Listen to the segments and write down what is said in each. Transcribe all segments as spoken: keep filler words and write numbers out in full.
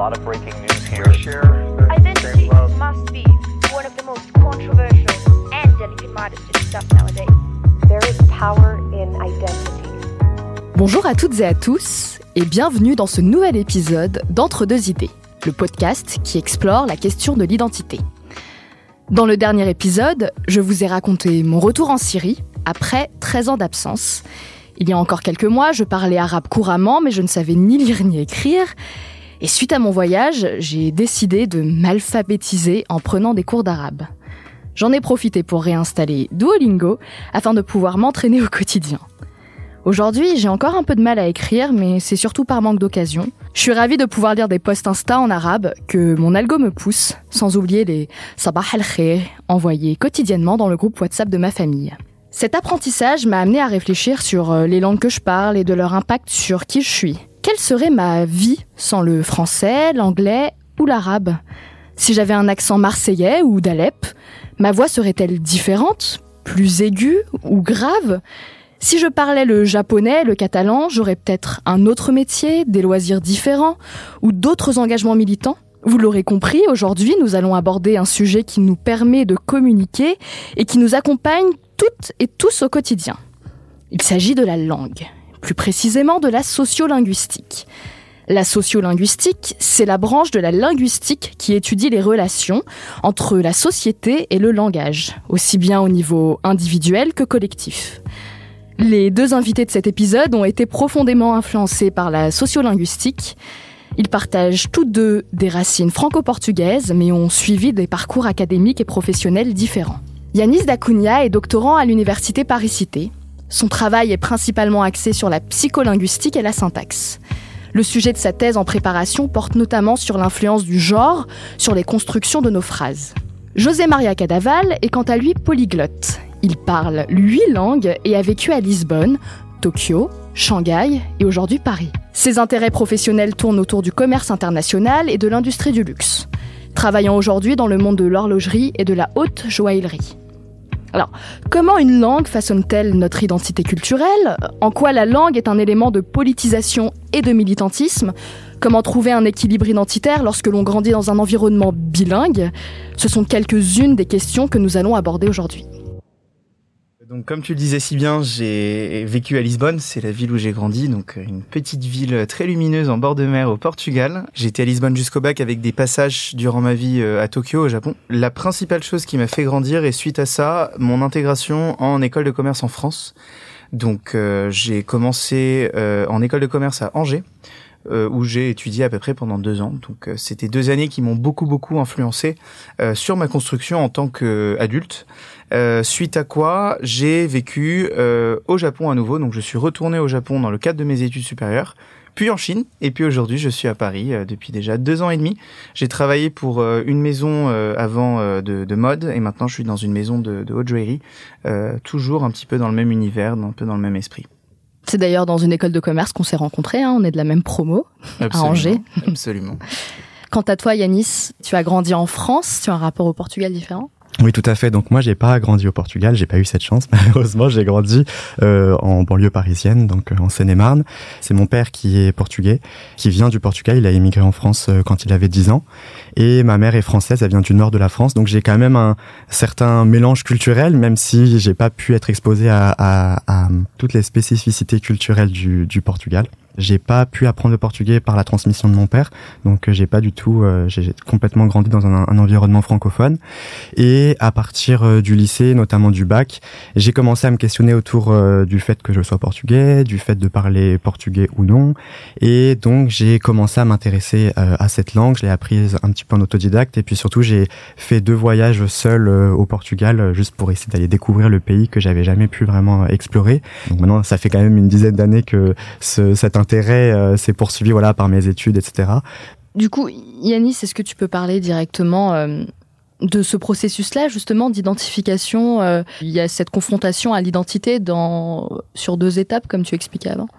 lot of breaking news here. Identity must be one of the most controversial and delicate matters to discuss nowadays. There is power in identity. Bonjour à toutes et à tous, et bienvenue dans ce nouvel épisode d'Entre deux idées, le podcast qui explore la question de l'identité. Dans le dernier épisode, je vous ai raconté mon retour en Syrie, après treize ans d'absence. Il y a encore quelques mois, je parlais arabe couramment, mais je ne savais ni lire ni écrire. Et suite à mon voyage, j'ai décidé de m'alphabétiser en prenant des cours d'arabe. J'en ai profité pour réinstaller Duolingo, afin de pouvoir m'entraîner au quotidien. Aujourd'hui, j'ai encore un peu de mal à écrire, mais c'est surtout par manque d'occasion. Je suis ravie de pouvoir lire des posts Insta en arabe que mon algo me pousse, sans oublier les « sabah al-khair » envoyés quotidiennement dans le groupe WhatsApp de ma famille. Cet apprentissage m'a amené à réfléchir sur les langues que je parle et de leur impact sur qui je suis. Quelle serait ma vie sans le français, l'anglais ou l'arabe ? Si j'avais un accent marseillais ou d'Alep, ma voix serait-elle différente, plus aiguë ou grave ? Si je parlais le japonais, le catalan, j'aurais peut-être un autre métier, des loisirs différents ou d'autres engagements militants. Vous l'aurez compris, aujourd'hui, nous allons aborder un sujet qui nous permet de communiquer et qui nous accompagne toutes et tous au quotidien. Il s'agit de la langue, plus précisément de la sociolinguistique. La sociolinguistique, c'est la branche de la linguistique qui étudie les relations entre la société et le langage, aussi bien au niveau individuel que collectif. Les deux invités de cet épisode ont été profondément influencés par la sociolinguistique. Ils partagent tous deux des racines franco-portugaises, mais ont suivi des parcours académiques et professionnels différents. Yanis Dacunha est doctorant à l'université Paris-Cité. Son travail est principalement axé sur la psycholinguistique et la syntaxe. Le sujet de sa thèse en préparation porte notamment sur l'influence du genre sur les constructions de nos phrases. José Maria Cadaval est quant à lui polyglotte. Il parle huit langues et a vécu à Lisbonne, Tokyo, Shanghai et aujourd'hui Paris. Ses intérêts professionnels tournent autour du commerce international et de l'industrie du luxe, travaillant aujourd'hui dans le monde de l'horlogerie et de la haute joaillerie. Alors, comment une langue façonne-t-elle notre identité culturelle ? En quoi la langue est un élément de politisation et de militantisme ? Comment trouver un équilibre identitaire lorsque l'on grandit dans un environnement bilingue ? Ce sont quelques-unes des questions que nous allons aborder aujourd'hui. Donc, comme tu le disais si bien, j'ai vécu à Lisbonne, c'est la ville où j'ai grandi, donc une petite ville très lumineuse en bord de mer au Portugal. J'étais à Lisbonne jusqu'au bac avec des passages durant ma vie à Tokyo, au Japon. La principale chose qui m'a fait grandir est suite à ça, mon intégration en école de commerce en France. Donc, euh, j'ai commencé euh, en école de commerce à Angers, euh, où j'ai étudié à peu près pendant deux ans. Donc, euh, c'était deux années qui m'ont beaucoup, beaucoup influencé euh, sur ma construction en tant qu'adulte. Euh, suite à quoi, j'ai vécu euh, au Japon à nouveau. Donc, je suis retourné au Japon dans le cadre de mes études supérieures, puis en Chine, et puis aujourd'hui, je suis à Paris euh, depuis déjà deux ans et demi. J'ai travaillé pour euh, une maison euh, avant euh, de, de mode, et maintenant, je suis dans une maison de, de haute joaillerie, euh, toujours un petit peu dans le même univers, un peu dans le même esprit. C'est d'ailleurs dans une école de commerce qu'on s'est rencontrés, hein, on est de la même promo, absolument, à Angers. Absolument. Quant à toi, Yanis, tu as grandi en France, tu as un rapport au Portugal différent ? Oui, tout à fait. Donc moi, j'ai pas grandi au Portugal, j'ai pas eu cette chance. Malheureusement, j'ai grandi euh, en banlieue parisienne, donc euh, en Seine-et-Marne. C'est mon père qui est portugais, qui vient du Portugal. Il a émigré en France euh, quand il avait dix ans. Et ma mère est française, elle vient du nord de la France. Donc j'ai quand même un certain mélange culturel, même si j'ai pas pu être exposé à, à, à toutes les spécificités culturelles du, du Portugal. J'ai pas pu apprendre le portugais par la transmission de mon père, donc j'ai pas du tout, euh, j'ai complètement grandi dans un, un environnement francophone. Et à partir euh, du lycée, notamment du bac, j'ai commencé à me questionner autour euh, du fait que je sois portugais, du fait de parler portugais ou non. Et donc j'ai commencé à m'intéresser euh, à cette langue. Je l'ai apprise un petit peu en autodidacte, et puis surtout j'ai fait deux voyages seul euh, au Portugal, euh, juste pour essayer d'aller découvrir le pays que j'avais jamais pu vraiment explorer. Donc maintenant, ça fait quand même une dizaine d'années que ce, cet intérêt euh, s'est poursuivi voilà, par mes études, et cetera. Du coup, Yanis, est-ce que tu peux parler directement euh, de ce processus-là, justement, d'identification ? euh, Il y a cette confrontation à l'identité dans, sur deux étapes, comme tu expliquais avant.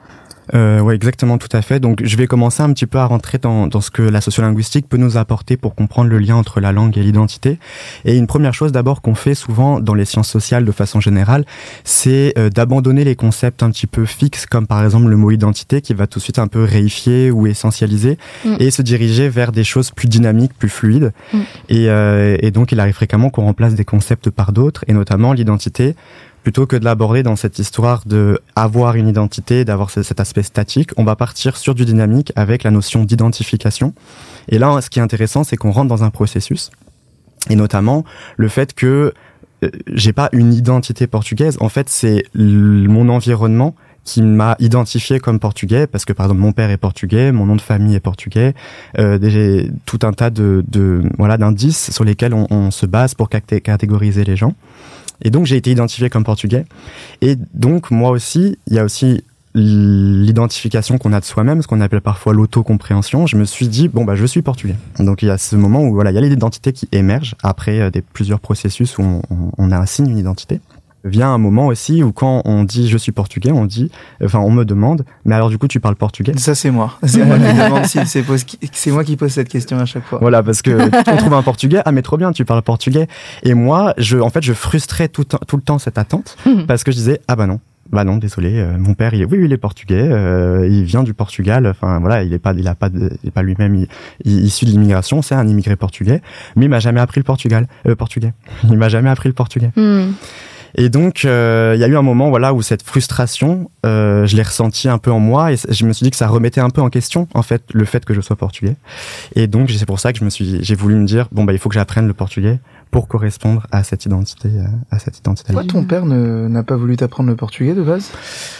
Euh, ouais, exactement, tout à fait. Donc, je vais commencer un petit peu à rentrer dans, dans ce que la sociolinguistique peut nous apporter pour comprendre le lien entre la langue et l'identité. Et une première chose d'abord qu'on fait souvent dans les sciences sociales de façon générale, c'est euh, d'abandonner les concepts un petit peu fixes, comme par exemple le mot identité, qui va tout de suite un peu réifier ou essentialiser, mmh. et se diriger vers des choses plus dynamiques, plus fluides. Mmh. Et, euh, et donc, il arrive fréquemment qu'on remplace des concepts par d'autres, et notamment l'identité. Plutôt que de l'aborder dans cette histoire de avoir une identité, d'avoir cet aspect statique, on va partir sur du dynamique avec la notion d'identification. Et là, ce qui est intéressant, c'est qu'on rentre dans un processus. Et notamment, le fait que euh, j'ai pas une identité portugaise. En fait, c'est l- mon environnement qui m'a identifié comme portugais, parce que par exemple mon père est portugais, mon nom de famille est portugais, euh, des, tout un tas de, de voilà d'indices sur lesquels on, on se base pour catégoriser les gens. Et donc, j'ai été identifié comme portugais. Et donc, moi aussi, il y a aussi l'identification qu'on a de soi-même, ce qu'on appelle parfois l'autocompréhension. Je me suis dit, bon, bah, je suis portugais. Donc, il y a ce moment où, voilà, il y a l'identité qui émerge après euh, des plusieurs processus où on, on, on assigne une identité. Vient un moment aussi où quand on dit je suis portugais, on dit, enfin on me demande, mais alors du coup tu parles portugais? Ça c'est moi. C'est moi qui demande si c'est, pose, c'est moi qui pose cette question à chaque fois. Voilà, parce que on trouve un portugais, ah mais trop bien, tu parles portugais. Et moi, je, en fait, je frustrais tout, tout le temps cette attente parce que je disais ah bah non. Bah non, désolé, euh, mon père, il est, oui, oui, il est portugais, euh, il vient du Portugal, enfin voilà, il est pas, il a pas, de, il est pas lui-même il, il, issu de l'immigration, c'est un immigré portugais, mais il m'a jamais appris le portugal, euh, portugais. Il m'a jamais appris le portugais. Mm. Et donc, il euh, y a eu un moment, voilà, où cette frustration, euh, je l'ai ressentie un peu en moi, et je me suis dit que ça remettait un peu en question, en fait, le fait que je sois portugais. Et donc, c'est pour ça que je me suis, j'ai voulu me dire, bon bah, il faut que j'apprenne le portugais pour correspondre à cette identité, à cette identité. Toi, ton père ne, n'a pas voulu t'apprendre le portugais de base?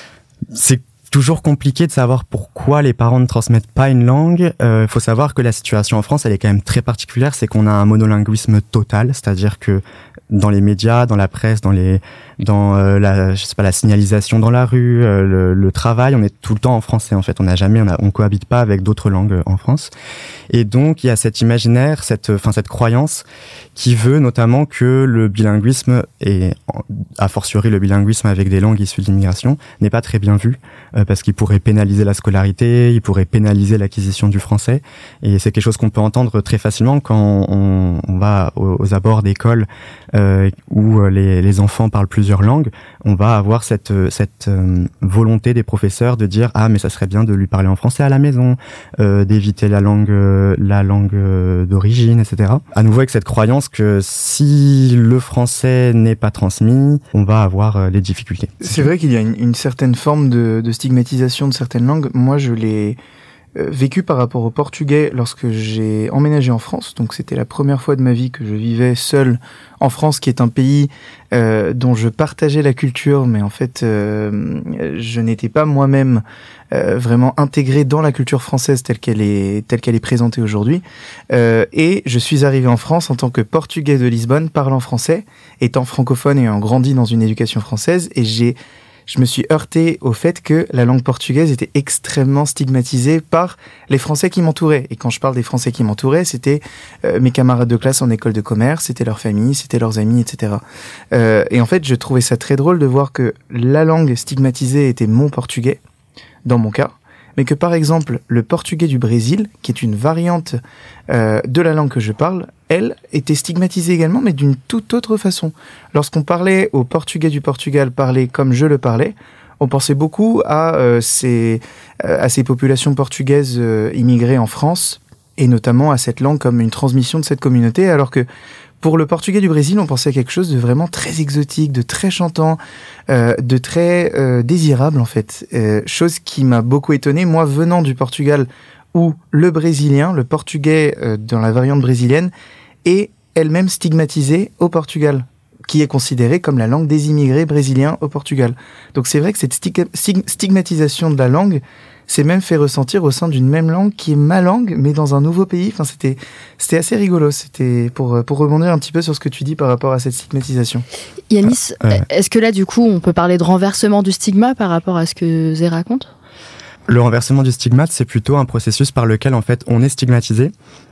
C'est toujours compliqué de savoir pourquoi les parents ne transmettent pas une langue. Il euh, faut savoir que la situation en France, elle est quand même très particulière, c'est qu'on a un monolinguisme total, c'est-à-dire que dans les médias, dans la presse, dans les, dans euh, la, je sais pas, la signalisation dans la rue, euh, le, le travail, on est tout le temps en français en fait. On n'a jamais, on, a, on cohabite pas avec d'autres langues en France. Et donc il y a cet imaginaire, cette, enfin cette croyance qui veut notamment que le bilinguisme et a fortiori le bilinguisme avec des langues issues de l'immigration n'est pas très bien vu euh, parce qu'il pourrait pénaliser la scolarité, il pourrait pénaliser l'acquisition du français. Et c'est quelque chose qu'on peut entendre très facilement quand on, on va aux, aux abords d'écoles. Euh, où les, les enfants parlent plusieurs langues, on va avoir cette, cette euh, volonté des professeurs de dire ah mais ça serait bien de lui parler en français à la maison, euh, d'éviter la langue euh, la langue euh, d'origine, et cetera. À nouveau avec cette croyance que si le français n'est pas transmis, on va avoir euh, des difficultés. C'est vrai qu'il y a une, une certaine forme de, de stigmatisation de certaines langues. Moi, je l'ai Euh, vécu par rapport au portugais lorsque j'ai emménagé en France. Donc c'était la première fois de ma vie que je vivais seul en France, qui est un pays euh, dont je partageais la culture, mais en fait euh, je n'étais pas moi-même euh, vraiment intégré dans la culture française telle qu'elle est telle qu'elle est présentée aujourd'hui. Euh, et je suis arrivé en France en tant que portugais de Lisbonne, parlant français, étant francophone et ayant grandi dans une éducation française, et j'ai je me suis heurté au fait que la langue portugaise était extrêmement stigmatisée par les Français qui m'entouraient. Et quand je parle des Français qui m'entouraient, c'était euh, mes camarades de classe en école de commerce, c'était leur famille, c'était leurs amis, et cetera. Euh, et en fait, je trouvais ça très drôle de voir que la langue stigmatisée était mon portugais, dans mon cas, mais que par exemple, le portugais du Brésil, qui est une variante euh, de la langue que je parle, elle était stigmatisée également, mais d'une toute autre façon. Lorsqu'on parlait au portugais du Portugal, parler comme je le parlais, on pensait beaucoup à, euh, ces, euh, à ces populations portugaises euh, immigrées en France, et notamment à cette langue comme une transmission de cette communauté, alors que pour le portugais du Brésil, on pensait à quelque chose de vraiment très exotique, de très chantant, euh, de très euh, désirable en fait. Euh, chose qui m'a beaucoup étonné, moi venant du Portugal, où le brésilien, le portugais euh, dans la variante brésilienne, est elle-même stigmatisée au Portugal, qui est considérée comme la langue des immigrés brésiliens au Portugal. Donc c'est vrai que cette stig- stig- stigmatisation de la langue s'est même fait ressentir au sein d'une même langue qui est ma langue, mais dans un nouveau pays. Enfin, c'était, c'était assez rigolo. C'était pour, pour rebondir un petit peu sur ce que tu dis par rapport à cette stigmatisation. Yanis, euh, ouais. Est-ce que là, du coup, on peut parler de renversement du stigma par rapport à ce que Zé raconte ? Le renversement du stigmate, c'est plutôt un processus par lequel, en fait, on est stigmatisé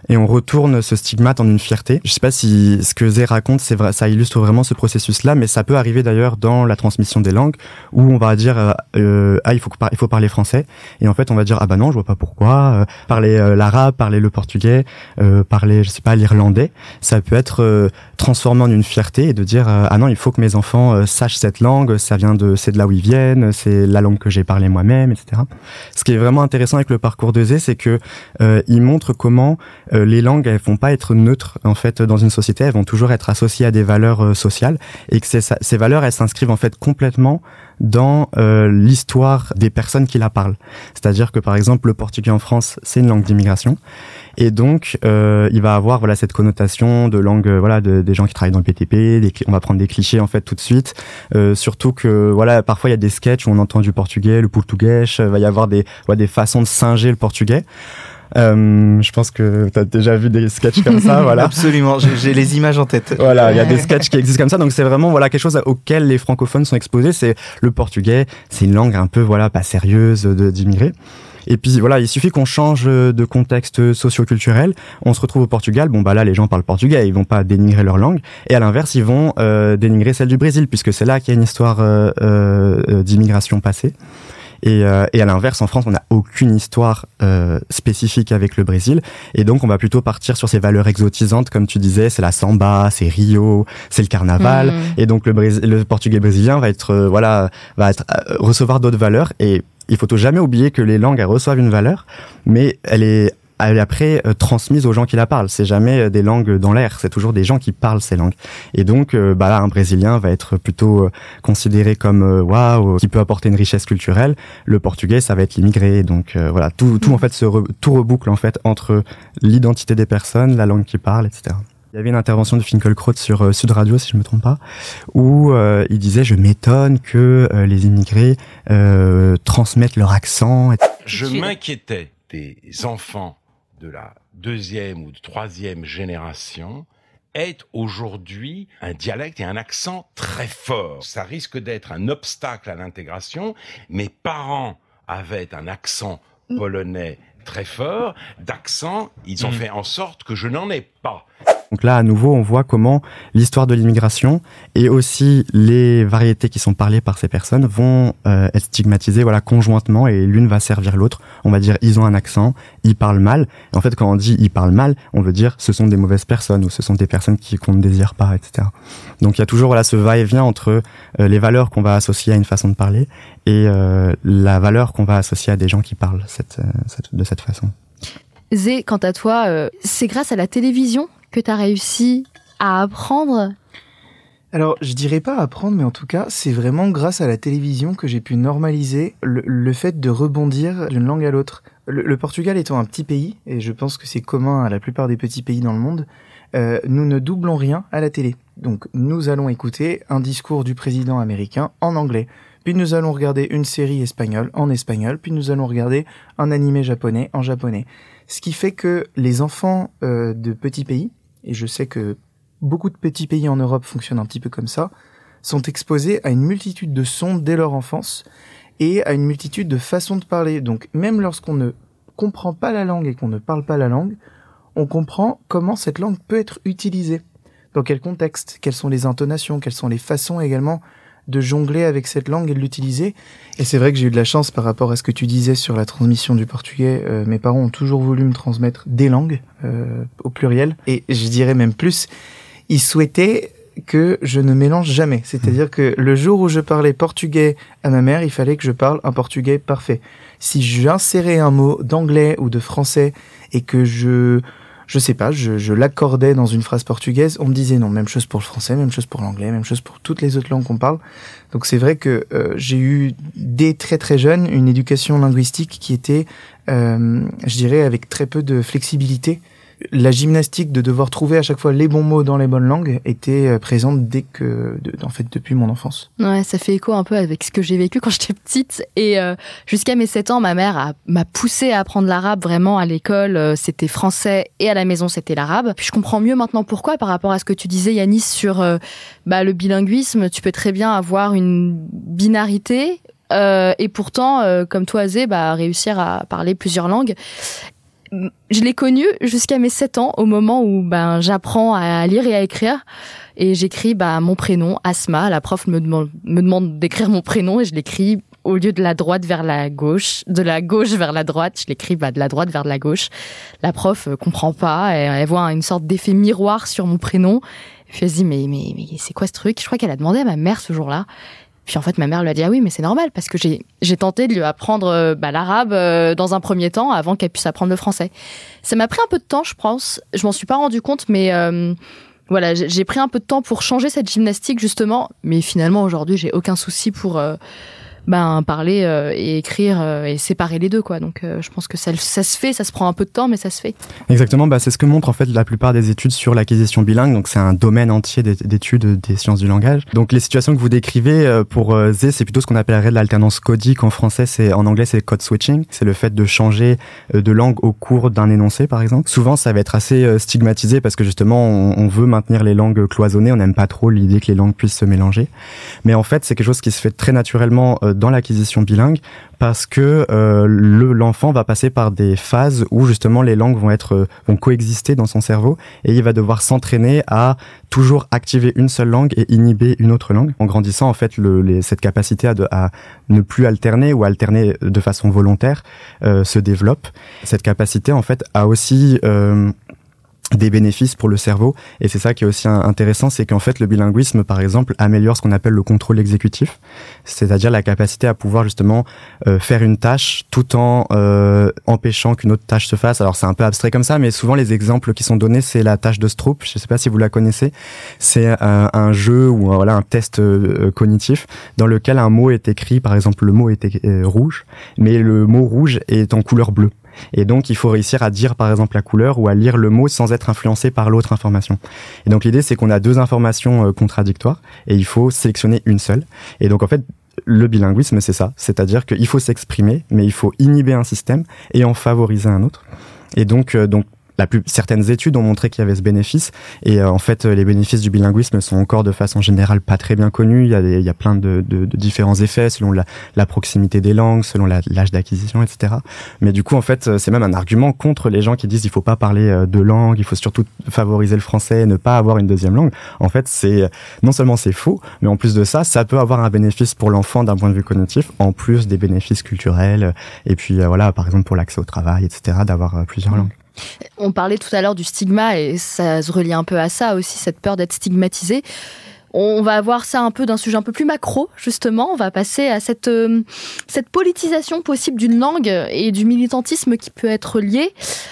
et on retourne ce stigmate en une fierté. Je sais pas si ce que Zé raconte, c'est vrai, ça illustre vraiment ce processus-là, mais ça peut arriver d'ailleurs dans la transmission des langues, où on va dire euh, euh, ah il faut il faut parler français, et en fait on va dire ah bah non je vois pas pourquoi, euh, parler euh, l'arabe, parler le portugais, euh, parler je sais pas l'irlandais, ça peut être euh, transformé en une fierté et de dire euh, ah non il faut que mes enfants euh, sachent cette langue, ça vient de c'est de là où ils viennent, c'est la langue que j'ai parlé moi-même, et cetera. Ce qui est vraiment intéressant avec le parcours de Zé, c'est que euh, il montre comment euh, les langues elles vont pas être neutres en fait dans une société, elles vont toujours être associées à des valeurs euh, sociales, et que c'est, ces valeurs elles s'inscrivent en fait complètement dans euh, l'histoire des personnes qui la parlent. C'est-à-dire que par exemple le portugais en France c'est une langue d'immigration, et donc euh, il va avoir voilà cette connotation de langue euh, voilà de, des gens qui travaillent dans le B T P, des, on va prendre des clichés en fait tout de suite, euh, surtout que voilà parfois il y a des sketchs où on entend du portugais, le portugais, il va y avoir des voilà, des façons de singer le portugais. Euh, je pense que tu as déjà vu des sketchs comme ça, voilà. Absolument, j'ai, j'ai les images en tête. Voilà, il y a des sketchs qui existent comme ça, donc c'est vraiment voilà quelque chose auquel les francophones sont exposés. C'est le portugais, c'est une langue un peu voilà pas sérieuse de, d'immigrés. Et puis voilà, il suffit qu'on change de contexte socio-culturel, on se retrouve au Portugal, bon bah là les gens parlent portugais, ils vont pas dénigrer leur langue, et à l'inverse ils vont euh, dénigrer celle du Brésil, puisque c'est là qu'il y a une histoire euh, euh, d'immigration passée. Et, euh, et à l'inverse, en France, on n'a aucune histoire euh, spécifique avec le Brésil, et donc on va plutôt partir sur ces valeurs exotisantes, comme tu disais, c'est la samba, c'est Rio, c'est le carnaval, mmh. Et donc le, Brésil, le portugais brésilien va être euh, voilà, va être euh, recevoir d'autres valeurs, et il faut jamais oublier que les langues elles reçoivent une valeur, mais elle est elle est après euh, transmise aux gens qui la parlent. C'est jamais euh, des langues dans l'air, c'est toujours des gens qui parlent ces langues. Et donc, euh, bah là, un Brésilien va être plutôt euh, considéré comme waouh, wow, qui peut apporter une richesse culturelle. Le portugais, ça va être l'immigré. Donc euh, voilà, tout, tout en fait se re, tout reboucle en fait entre l'identité des personnes, la langue qu'ils parlent, et cetera. Il y avait une intervention de Finkielkraut sur euh, Sud Radio, si je me trompe pas, où euh, il disait « Je m'étonne que euh, les immigrés euh, transmettent leur accent. » Je m'inquiétais des enfants de la deuxième ou de troisième génération aient aujourd'hui un dialecte et un accent très fort. Ça risque d'être un obstacle à l'intégration. Mes parents avaient un accent polonais très fort. D'accent, ils ont mmh. fait en sorte que je n'en ai pas. Donc là, à nouveau, on voit comment l'histoire de l'immigration et aussi les variétés qui sont parlées par ces personnes vont euh, être stigmatisées voilà, conjointement, et l'une va servir l'autre. On va dire ils ont un accent, ils parlent mal. Et en fait, quand on dit ils parlent mal, on veut dire ce sont des mauvaises personnes ou ce sont des personnes qui, qu'on ne désire pas, et cetera. Donc il y a toujours voilà, ce va-et-vient entre euh, les valeurs qu'on va associer à une façon de parler et euh, la valeur qu'on va associer à des gens qui parlent cette, cette, de cette façon. Zé, quant à toi, euh, c'est grâce à la télévision que tu as réussi à apprendre? Alors, je dirais pas apprendre, mais en tout cas, c'est vraiment grâce à la télévision que j'ai pu normaliser le, le fait de rebondir d'une langue à l'autre. Le, le Portugal étant un petit pays, et je pense que c'est commun à la plupart des petits pays dans le monde, euh, nous ne doublons rien à la télé. Donc, nous allons écouter un discours du président américain en anglais. Puis nous allons regarder une série espagnole en espagnol, puis nous allons regarder un animé japonais en japonais. Ce qui fait que les enfants euh, de petits pays, et je sais que beaucoup de petits pays en Europe fonctionnent un petit peu comme ça, sont exposés à une multitude de sons dès leur enfance et à une multitude de façons de parler. Donc même lorsqu'on ne comprend pas la langue et qu'on ne parle pas la langue, on comprend comment cette langue peut être utilisée. Dans quel contexte, quelles sont les intonations, quelles sont les façons également de jongler avec cette langue et de l'utiliser. Et c'est vrai que j'ai eu de la chance par rapport à ce que tu disais sur la transmission du portugais. Euh, mes parents ont toujours voulu me transmettre des langues, euh, au pluriel. Et je dirais même plus, ils souhaitaient que je ne mélange jamais. C'est-à-dire que le jour où je parlais portugais à ma mère, il fallait que je parle un portugais parfait. Si j'insérais un mot d'anglais ou de français et que je... je sais pas, je, je l'accordais dans une phrase portugaise, on me disait non, même chose pour le français, même chose pour l'anglais, même chose pour toutes les autres langues qu'on parle. Donc c'est vrai que euh, j'ai eu dès très très jeune une éducation linguistique qui était, euh, je dirais, avec très peu de flexibilité. La gymnastique de devoir trouver à chaque fois les bons mots dans les bonnes langues était présente dès que, de, en fait, depuis mon enfance. Ouais, ça fait écho un peu avec ce que j'ai vécu quand j'étais petite. Et euh, jusqu'à mes sept ans, ma mère a, m'a poussée à apprendre l'arabe vraiment à l'école. Euh, c'était français et à la maison, c'était l'arabe. Puis je comprends mieux maintenant pourquoi, par rapport à ce que tu disais, Yanis, sur euh, bah, le bilinguisme. Tu peux très bien avoir une binarité euh, et pourtant, euh, comme toi, Zé, bah, réussir à parler plusieurs langues. Je l'ai connu jusqu'à mes sept ans, au moment où ben j'apprends à lire et à écrire. Et j'écris bah, mon prénom, Asma. La prof me demande, me demande d'écrire mon prénom et je l'écris au lieu de la droite vers la gauche, de la gauche vers la droite. Je l'écris bah, de la droite vers la gauche. La prof euh, comprend pas. Elle, elle voit une sorte d'effet miroir sur mon prénom. Et puis elle se dit mais, mais, mais c'est quoi ce truc ? Je crois qu'elle a demandé à ma mère ce jour-là. Puis en fait, ma mère lui a dit « Ah oui, mais c'est normal, parce que j'ai, j'ai tenté de lui apprendre euh, bah, l'arabe euh, dans un premier temps, avant qu'elle puisse apprendre le français. » Ça m'a pris un peu de temps, je pense. Je m'en suis pas rendu compte, mais euh, voilà, j'ai, j'ai pris un peu de temps pour changer cette gymnastique, justement. Mais finalement, aujourd'hui, j'ai aucun souci pour euh, ben, parler euh, et écrire euh, et séparer les deux, quoi. Donc euh, je pense que ça, ça se fait, ça se prend un peu de temps, mais ça se fait. Exactement, bah, c'est ce que montre en fait la plupart des études sur l'acquisition bilingue. Donc c'est un domaine entier d'études des sciences du langage. Donc les situations que vous décrivez pour euh, Z, c'est plutôt ce qu'on appellerait de l'alternance codique en français. C'est en anglais c'est code switching. C'est le fait de changer euh, de langue au cours d'un énoncé, par exemple. Souvent ça va être assez euh, stigmatisé parce que justement on, on veut maintenir les langues cloisonnées. On n'aime pas trop l'idée que les langues puissent se mélanger. Mais en fait c'est quelque chose qui se fait très naturellement euh, dans l'acquisition bilingue parce que euh, le, l'enfant va passer par des phases où justement les langues vont être vont coexister dans son cerveau et il va devoir s'entraîner à toujours activer une seule langue et inhiber une autre langue. En grandissant, en fait, le, les, cette capacité à, de, à ne plus alterner ou alterner de façon volontaire euh, se développe. Cette capacité, en fait, a aussi euh, des bénéfices pour le cerveau, et c'est ça qui est aussi intéressant, c'est qu'en fait le bilinguisme par exemple améliore ce qu'on appelle le contrôle exécutif, c'est-à-dire la capacité à pouvoir justement euh, faire une tâche tout en euh, empêchant qu'une autre tâche se fasse. Alors c'est un peu abstrait comme ça, mais souvent les exemples qui sont donnés c'est la tâche de Stroop, je sais pas si vous la connaissez, c'est un, un jeu ou un, voilà un test euh, cognitif dans lequel un mot est écrit, par exemple le mot est euh, rouge, mais le mot rouge est en couleur bleue. Et donc, il faut réussir à dire, par exemple, la couleur ou à lire le mot sans être influencé par l'autre information. Et donc, l'idée, c'est qu'on a deux informations euh, contradictoires et il faut sélectionner une seule. Et donc, en fait, le bilinguisme, c'est ça. C'est-à-dire qu'il faut s'exprimer, mais il faut inhiber un système et en favoriser un autre. Et donc, euh, donc la plus, certaines études ont montré qu'il y avait ce bénéfice. Et euh, en fait, les bénéfices du bilinguisme sont encore de façon générale pas très bien connus. Il y a, des, il y a plein de, de, de différents effets selon la, la proximité des langues, selon la, l'âge d'acquisition, et cetera. Mais du coup, en fait, c'est même un argument contre les gens qui disent il faut pas parler de langue, il faut surtout favoriser le français, ne pas avoir une deuxième langue. En fait, c'est non seulement c'est faux, mais en plus de ça, ça peut avoir un bénéfice pour l'enfant d'un point de vue cognitif, en plus des bénéfices culturels. Et puis euh, voilà, par exemple pour l'accès au travail, et cetera, d'avoir euh, plusieurs langues. On parlait tout à l'heure du stigma et ça se relie un peu à ça aussi, cette peur d'être stigmatisé. On va avoir ça un peu d'un sujet un peu plus macro, justement. On va passer à cette, euh, cette politisation possible d'une langue et du militantisme qui peut être lié.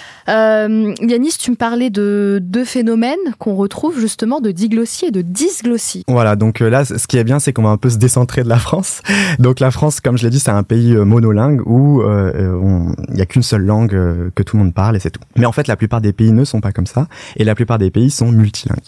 Euh, Yanis, tu me parlais de deux phénomènes qu'on retrouve justement de diglossie et de dysglossie. Voilà, donc euh, là, ce qui est bien, c'est qu'on va un peu se décentrer de la France. Donc la France, comme je l'ai dit, c'est un pays euh, monolingue où euh, il n'y a qu'une seule langue euh, que tout le monde parle et c'est tout. Mais en fait, la plupart des pays ne sont pas comme ça et la plupart des pays sont multilingues.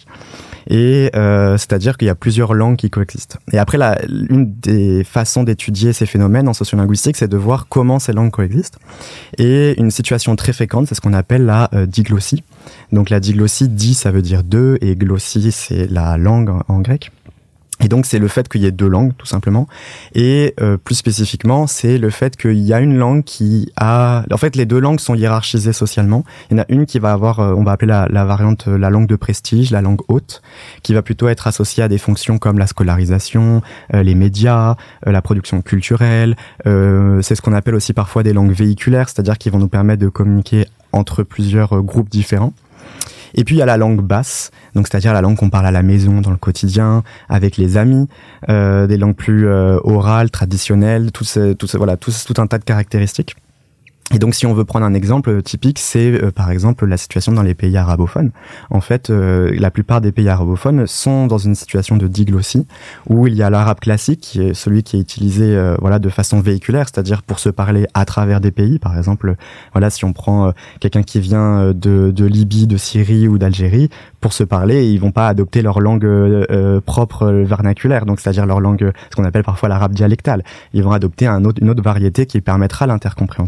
Et euh, c'est-à-dire qu'il y a plusieurs langues qui coexistent. Et après, la, une des façons d'étudier ces phénomènes en sociolinguistique, c'est de voir comment ces langues coexistent. Et une situation très fréquente, c'est ce qu'on appelle la euh, diglossie. Donc la diglossie, di, ça veut dire deux, et glossie, c'est la langue en, en grec. Et donc c'est le fait qu'il y ait deux langues tout simplement, et euh, plus spécifiquement c'est le fait qu'il y a une langue qui a, en fait les deux langues sont hiérarchisées socialement. Il y en a une qui va avoir, euh, on va appeler la, la variante euh, la langue de prestige, la langue haute, qui va plutôt être associée à des fonctions comme la scolarisation, euh, les médias, euh, la production culturelle. Euh, c'est ce qu'on appelle aussi parfois des langues véhiculaires, c'est-à-dire qui vont nous permettre de communiquer entre plusieurs euh, groupes différents. Et puis il y a la langue basse, donc c'est-à-dire la langue qu'on parle à la maison, dans le quotidien, avec les amis, euh, des langues plus euh, orales, traditionnelles, tout ce, tout ce, voilà, tout, tout un tas de caractéristiques. Et donc, si on veut prendre un exemple typique, c'est euh, par exemple la situation dans les pays arabophones. En fait, euh, la plupart des pays arabophones sont dans une situation de diglossie, où il y a l'arabe classique, qui est celui qui est utilisé euh, voilà de façon véhiculaire, c'est-à-dire pour se parler à travers des pays. Par exemple, voilà, si on prend euh, quelqu'un qui vient de, de Libye, de Syrie ou d'Algérie, pour se parler, ils vont pas adopter leur langue euh, euh, propre vernaculaire, donc c'est-à-dire leur langue, ce qu'on appelle parfois l'arabe dialectal. Ils vont adopter un autre, une autre variété qui permettra l'intercompréhension. Je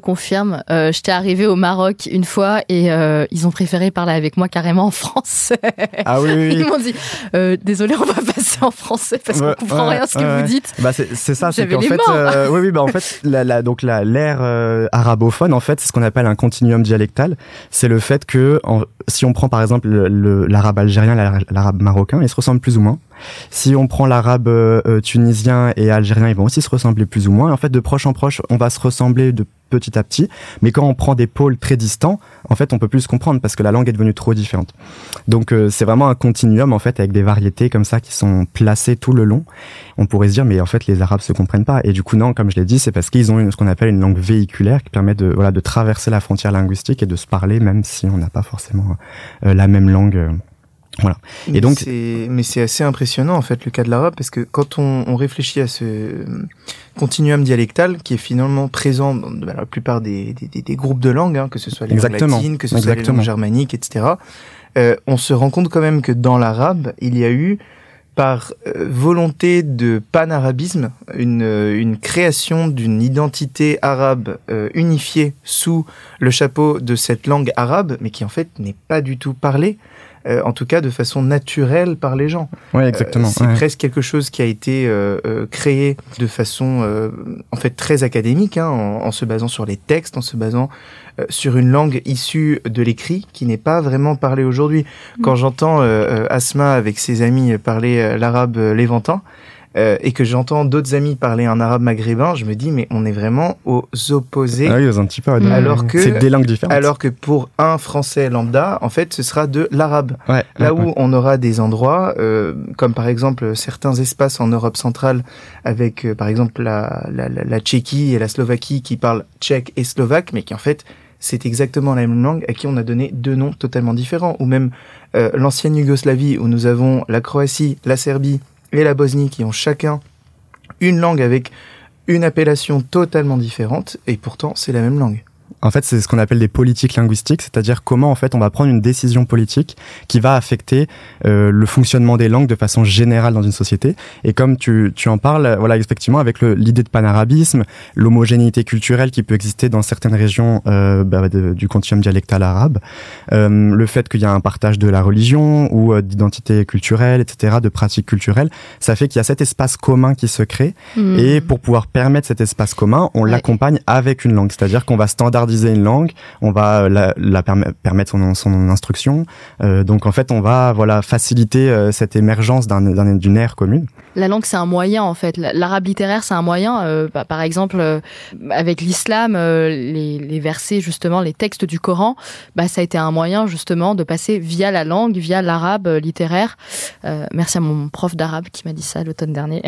confirme. Euh, j'étais arrivée au Maroc une fois et euh, ils ont préféré parler avec moi carrément en français. Ah oui, oui, oui. Ils m'ont dit euh, désolé, on va passer en français parce Ouais, qu'on comprend ouais, rien à ce que ouais. vous dites. Bah c'est, c'est ça, c'est J'avais qu'en les fait, morts. euh, oui, oui, bah en fait, la, la, donc la, l'ère euh, arabophone, en fait, c'est ce qu'on appelle un continuum dialectal. C'est le fait que, en, si on prend par exemple le, le, l'arabe algérien, l'arabe marocain, ils se ressemblent plus ou moins. Si on prend l'arabe euh, tunisien et algérien, ils vont aussi se ressembler plus ou moins. En fait, de proche en proche, on va se ressembler de petit à petit. Mais quand on prend des pôles très distants, en fait, on peut plus se comprendre parce que la langue est devenue trop différente. Donc, euh, c'est vraiment un continuum, en fait, avec des variétés comme ça qui sont placées tout le long. On pourrait se dire, mais en fait, les Arabes se comprennent pas. Et du coup, non, comme je l'ai dit, c'est parce qu'ils ont une, ce qu'on appelle une langue véhiculaire qui permet de, voilà, de traverser la frontière linguistique et de se parler, même si on n'a pas forcément euh, la même langue. Euh, Voilà. Et mais donc, c'est, mais c'est assez impressionnant en fait le cas de l'arabe parce que quand on, on réfléchit à ce continuum dialectal qui est finalement présent dans la plupart des, des, des groupes de langues, hein, que ce soit les Exactement. langues latines, que ce Exactement. soit les langues germaniques, et cetera. Euh, on se rend compte quand même que dans l'arabe, il y a eu par euh, volonté de panarabisme, une, une création d'une identité arabe euh, unifiée sous le chapeau de cette langue arabe, mais qui en fait n'est pas du tout parlée. Euh, en tout cas de façon naturelle par les gens. Ouais, exactement. Euh, c'est ouais. presque quelque chose qui a été euh, euh, créé de façon euh, en fait très académique, hein, en, en se basant sur les textes, en se basant euh, sur une langue issue de l'écrit qui n'est pas vraiment parlée aujourd'hui. Mmh. Quand j'entends euh, Asma avec ses amis parler euh, l'arabe euh, léventin, Euh, et que j'entends d'autres amis parler un arabe maghrébin, je me dis mais on est vraiment aux opposés. Ah oui, aux antipodes. Alors que c'est des langues différentes. Alors que pour un Français lambda, en fait, ce sera de l'arabe. Ouais, Là ouais, où ouais. on aura des endroits, euh, comme par exemple certains espaces en Europe centrale, avec euh, par exemple la, la, la, la Tchéquie et la Slovaquie qui parlent tchèque et slovaque, mais qui en fait c'est exactement la même langue à qui on a donné deux noms totalement différents. Ou même euh, l'ancienne Yougoslavie où nous avons la Croatie, la Serbie et la Bosnie qui ont chacun une langue avec une appellation totalement différente et pourtant c'est la même langue. En fait, c'est ce qu'on appelle des politiques linguistiques, c'est-à-dire comment en fait on va prendre une décision politique qui va affecter euh, le fonctionnement des langues de façon générale dans une société. Et comme tu, tu en parles, voilà, effectivement, avec le, l'idée de panarabisme, l'homogénéité culturelle qui peut exister dans certaines régions euh, bah, de, du continuum dialectal arabe, euh, le fait qu'il y a un partage de la religion ou euh, d'identité culturelle, et cetera, de pratiques culturelles, ça fait qu'il y a cet espace commun qui se crée. Mmh. Et pour pouvoir permettre cet espace commun, on ouais. l'accompagne avec une langue, c'est-à-dire qu'on va standardiser une langue, on va la, la perm- permettre son, son instruction. Euh, donc en fait, on va voilà faciliter euh, cette émergence d'un, d'un, d'une ère commune. La langue, c'est un moyen en fait. L'arabe littéraire, c'est un moyen. Euh, bah, par exemple, euh, avec l'islam, euh, les, les versets justement, les textes du Coran, bah ça a été un moyen justement de passer via la langue, via l'arabe euh, littéraire. Euh, merci à mon prof d'arabe qui m'a dit ça l'automne dernier.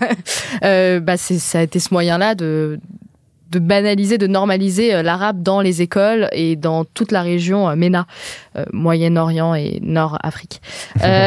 euh, bah c'est ça a été ce moyen-là de de banaliser, de normaliser euh, l'arabe dans les écoles et dans toute la région euh, MENA, euh, Moyen-Orient et Nord-Afrique. Euh,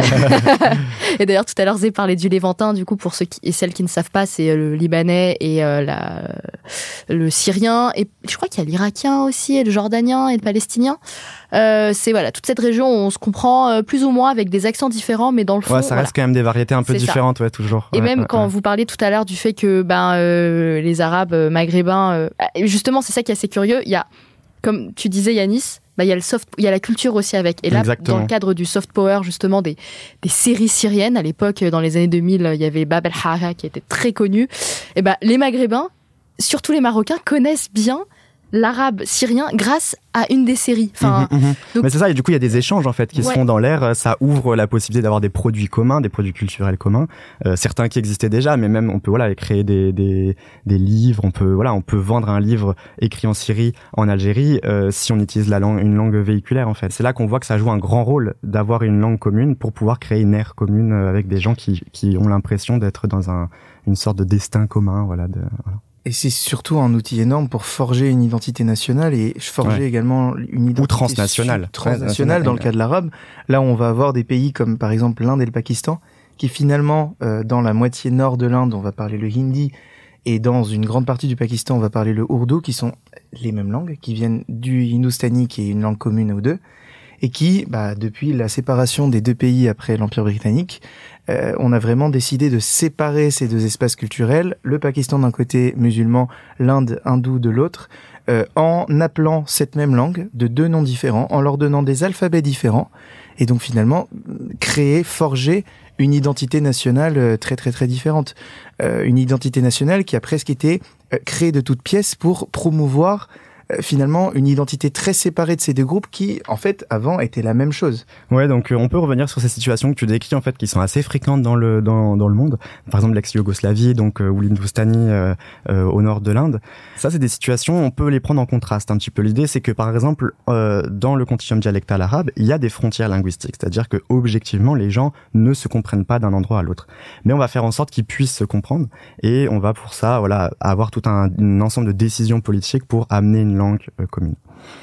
et d'ailleurs, tout à l'heure, Zé parlait du Léventin, du coup, pour ceux qui, et celles qui ne savent pas, c'est le Libanais et euh, la, le Syrien, et je crois qu'il y a l'Irakien aussi, et le Jordanien et le Palestinien. Euh, c'est voilà, toute cette région où on se comprend euh, plus ou moins avec des accents différents, mais dans le fond, ouais, ça reste voilà. quand même des variétés un peu c'est différentes, ça. Ouais, toujours. Et ouais, même ouais, quand ouais. vous parliez tout à l'heure du fait que ben euh, les Arabes maghrébins, euh, justement, c'est ça qui est assez curieux. Il y a, comme tu disais, Yanis, bah il y a le soft, il y a la culture aussi avec. Et là, Exactement. Dans le cadre du soft power, justement, des des séries syriennes à l'époque, dans les années deux mille, il y avait Bab el-Hara qui était très connu. Et ben les Maghrébins, surtout les Marocains, connaissent bien l'arabe syrien grâce à une des séries. Enfin, mmh, mmh. donc... Mais c'est ça, et du coup il y a des échanges en fait qui ouais. se font dans l'air, ça ouvre la possibilité d'avoir des produits communs, des produits culturels communs, euh, certains qui existaient déjà, mais même on peut voilà créer des des des livres, on peut voilà on peut vendre un livre écrit en Syrie, en Algérie, euh, si on utilise la langue une langue véhiculaire en fait. C'est là qu'on voit que ça joue un grand rôle d'avoir une langue commune pour pouvoir créer une ère commune avec des gens qui qui ont l'impression d'être dans un une sorte de destin commun, voilà. De, voilà. Et c'est surtout un outil énorme pour forger une identité nationale et forger ouais. également une identité ou transnationale, transnationale dans le cas de l'arabe. Là, on va avoir des pays comme par exemple l'Inde et le Pakistan qui finalement, euh, dans la moitié nord de l'Inde, on va parler le hindi et dans une grande partie du Pakistan, on va parler le ourdou, qui sont les mêmes langues, qui viennent du hindustani, qui est une langue commune aux deux, et qui, bah, depuis la séparation des deux pays après l'Empire britannique, Euh, on a vraiment décidé de séparer ces deux espaces culturels, le Pakistan d'un côté musulman, l'Inde hindoue de l'autre, euh, en appelant cette même langue de deux noms différents, en leur donnant des alphabets différents, et donc finalement créer, forger une identité nationale très très très différente. Euh, une identité nationale qui a presque été euh, créée de toutes pièces pour promouvoir euh, finalement une identité très séparée de ces deux groupes qui, en fait, avant étaient la même chose. Ouais, donc euh, on peut revenir sur ces situations que tu décris en fait, qui sont assez fréquentes dans le dans dans le monde. Par exemple, l'ex-Yougoslavie, donc euh, ou l'Hindoustanie euh, euh, au nord de l'Inde. Ça, c'est des situations, on peut les prendre en contraste un petit peu. L'idée, c'est que par exemple, euh, dans le continuum dialectal arabe, il y a des frontières linguistiques, c'est-à-dire que objectivement, les gens ne se comprennent pas d'un endroit à l'autre. Mais on va faire en sorte qu'ils puissent se comprendre, et on va pour ça, voilà, avoir tout un, un ensemble de décisions politiques pour amener une langue euh, commune.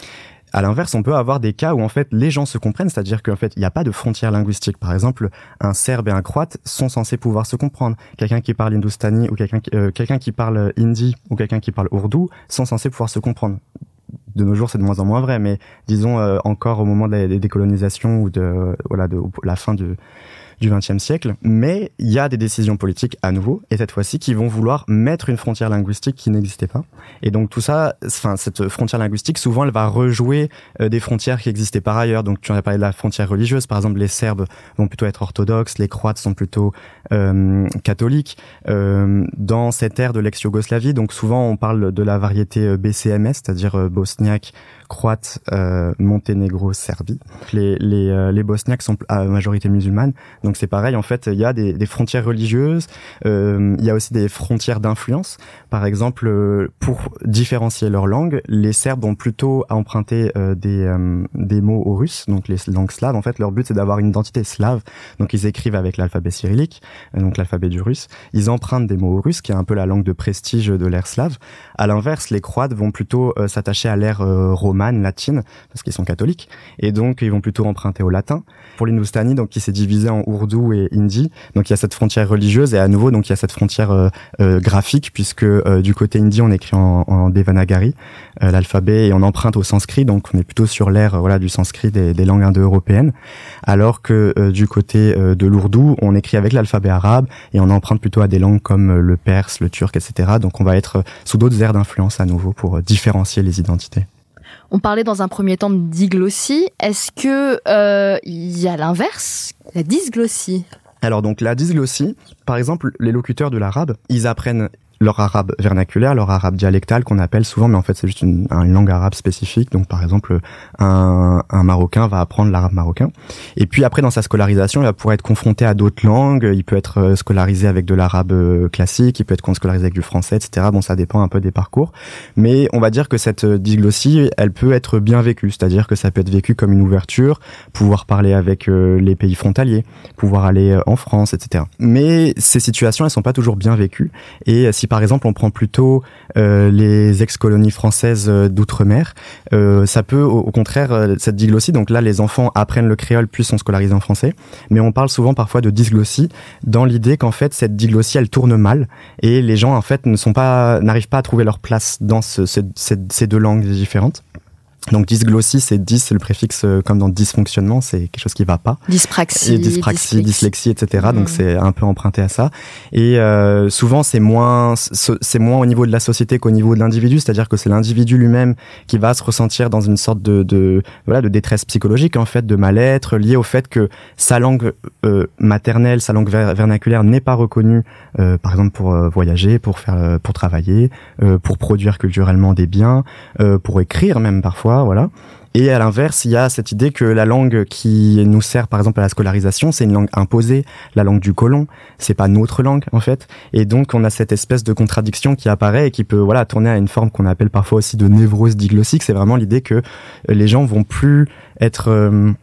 À l'inverse, on peut avoir des cas où en fait les gens se comprennent, c'est-à-dire qu'en fait il n'y a pas de frontière linguistique. Par exemple, un Serbe et un Croate sont censés pouvoir se comprendre. Quelqu'un qui parle hindoustani ou quelqu'un qui, euh, quelqu'un qui parle hindi ou quelqu'un qui parle ourdou sont censés pouvoir se comprendre. De nos jours, c'est de moins en moins vrai, mais disons euh, encore au moment des, des décolonisations ou de voilà de la fin du du vingtième siècle, mais il y a des décisions politiques à nouveau, et cette fois-ci, qui vont vouloir mettre une frontière linguistique qui n'existait pas. Et donc tout ça, enfin cette frontière linguistique, souvent elle va rejouer euh, des frontières qui existaient par ailleurs. Donc tu en as parlé de la frontière religieuse, par exemple les Serbes vont plutôt être orthodoxes, les Croates sont plutôt euh, catholiques. Euh, dans cette ère de l'ex-Yougoslavie, donc souvent on parle de la variété B C M S, c'est-à-dire euh, bosniaque, croate, euh, Monténégro, Serbie. Les les euh, les bosniaques sont à majorité musulmane, donc c'est pareil. En fait, il y a des, des frontières religieuses, euh, il y a aussi des frontières d'influence. Par exemple, euh, pour différencier leur langue, les Serbes vont plutôt emprunter euh, des euh, des mots aux Russes, donc les langues slaves. En fait, leur but c'est d'avoir une identité slave. Donc ils écrivent avec l'alphabet cyrillique, donc l'alphabet du russe. Ils empruntent des mots aux Russes, qui est un peu la langue de prestige de l'ère slave. À l'inverse, les Croates vont plutôt euh, s'attacher à l'ère euh, romane, latine, parce qu'ils sont catholiques, et donc ils vont plutôt emprunter au latin. Pour l'Hindoustani, donc qui s'est divisé en ourdou et hindi, donc il y a cette frontière religieuse, et à nouveau donc il y a cette frontière euh, euh, graphique, puisque euh, du côté hindi on écrit en, en Devanagari euh, l'alphabet, et on emprunte au sanskrit, donc on est plutôt sur l'ère euh, voilà du sanskrit, des, des langues indo-européennes, alors que euh, du côté euh, de l'ourdou on écrit avec l'alphabet arabe, et on emprunte plutôt à des langues comme euh, le perse, le turc, et cetera. Donc on va être euh, sous d'autres aires d'influence à nouveau pour euh, différencier les identités. On parlait dans un premier temps de diglossie. Est-ce que euh, y a l'inverse, la dysglossie? Alors donc la dysglossie, par exemple, les locuteurs de l'arabe, ils apprennent leur arabe vernaculaire, leur arabe dialectal qu'on appelle souvent, mais en fait c'est juste une, une langue arabe spécifique. Donc par exemple, un, un Marocain va apprendre l'arabe marocain. Et puis après, dans sa scolarisation, il va pouvoir être confronté à d'autres langues. Il peut être scolarisé avec de l'arabe classique, il peut être scolarisé avec du français, et cetera. Bon, ça dépend un peu des parcours. Mais on va dire que cette dysglossie, elle peut être bien vécue. C'est-à-dire que ça peut être vécu comme une ouverture, pouvoir parler avec euh, les pays frontaliers, pouvoir aller en France, et cetera. Mais ces situations, elles sont pas toujours bien vécues. Et si par exemple on prend plutôt euh, les ex-colonies françaises euh, d'outre-mer, euh, ça peut au, au contraire euh, cette diglossie, donc là les enfants apprennent le créole puis sont scolarisés en français, mais on parle souvent parfois de dysglossie dans l'idée qu'en fait cette diglossie elle tourne mal, et les gens en fait ne sont pas n'arrivent pas à trouver leur place dans ce, ce, ces, ces deux langues différentes. Donc dysglossie, c'est dys, c'est le préfixe euh, comme dans dysfonctionnement, c'est quelque chose qui va pas. Dyspraxie, et dyspraxie, dyslexie, et cetera. Mmh. Donc c'est un peu emprunté à ça. Et euh, souvent c'est moins, c'est moins au niveau de la société qu'au niveau de l'individu, c'est-à-dire que c'est l'individu lui-même qui va se ressentir dans une sorte de, de voilà de détresse psychologique en fait, de mal-être lié au fait que sa langue euh, maternelle, sa langue vernaculaire n'est pas reconnue, euh, par exemple pour euh, voyager, pour faire, pour travailler, euh, pour produire culturellement des biens, euh, pour écrire même parfois. Voilà. Et à l'inverse, il y a cette idée que la langue qui nous sert par exemple à la scolarisation, c'est une langue imposée, la langue du colon, c'est pas notre langue en fait. Et donc on a cette espèce de contradiction qui apparaît et qui peut voilà tourner à une forme qu'on appelle parfois aussi de névrose dyglossique. C'est vraiment l'idée que les gens vont plus être euh,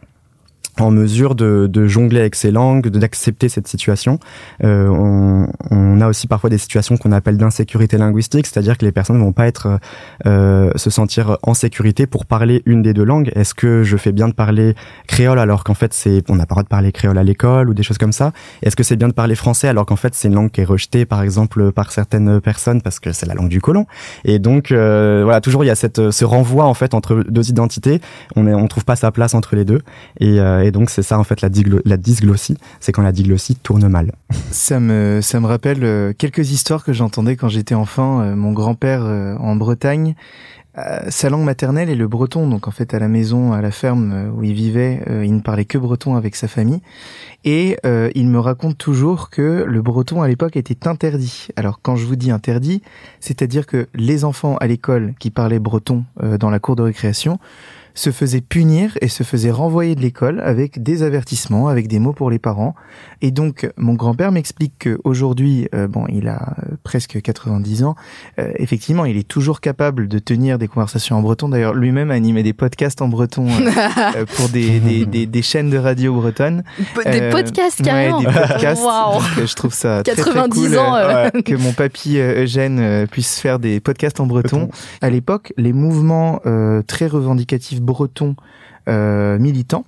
en mesure de, de jongler avec ces langues, d'accepter cette situation. Euh, on, on a aussi parfois des situations qu'on appelle d'insécurité linguistique, c'est-à-dire que les personnes ne vont pas être euh, se sentir en sécurité pour parler une des deux langues. Est-ce que je fais bien de parler créole alors qu'en fait c'est on n'a pas le droit de parler créole à l'école ou des choses comme ça? Est-ce que c'est bien de parler français alors qu'en fait c'est une langue qui est rejetée par exemple par certaines personnes parce que c'est la langue du colon? Et donc euh, voilà, toujours il y a cette ce renvoi en fait entre deux identités. On est on trouve pas sa place entre les deux. Et, euh, et donc c'est ça en fait la, diglo- la dysglossie, c'est quand la diglossie tourne mal. Ça me ça me rappelle euh, quelques histoires que j'entendais quand j'étais enfant. Euh, mon grand-père euh, en Bretagne Euh, sa langue maternelle est le breton, donc en fait à la maison, à la ferme où il vivait, euh, il ne parlait que breton avec sa famille. Et euh, il me raconte toujours que le breton à l'époque était interdit. Alors quand je vous dis interdit, c'est-à-dire que les enfants à l'école qui parlaient breton euh, dans la cour de récréation se faisaient punir et se faisaient renvoyer de l'école avec des avertissements, avec des mots pour les parents. Et donc, mon grand-père m'explique qu'aujourd'hui, euh, bon, il a presque quatre-vingt-dix ans, euh, effectivement, il est toujours capable de tenir des conversations en breton. D'ailleurs, lui-même a animé des podcasts en breton euh, pour des, des, des, des chaînes de radio bretonnes. Des Euh, podcasts, carrément. Ouais, des podcasts. Waouh. Donc, euh, je trouve ça très, très quatre-vingt-dix cool ans, euh. euh, que mon papy euh, Eugène euh, puisse faire des podcasts en breton. À l'époque, les mouvements euh, très revendicatifs bretons euh, militants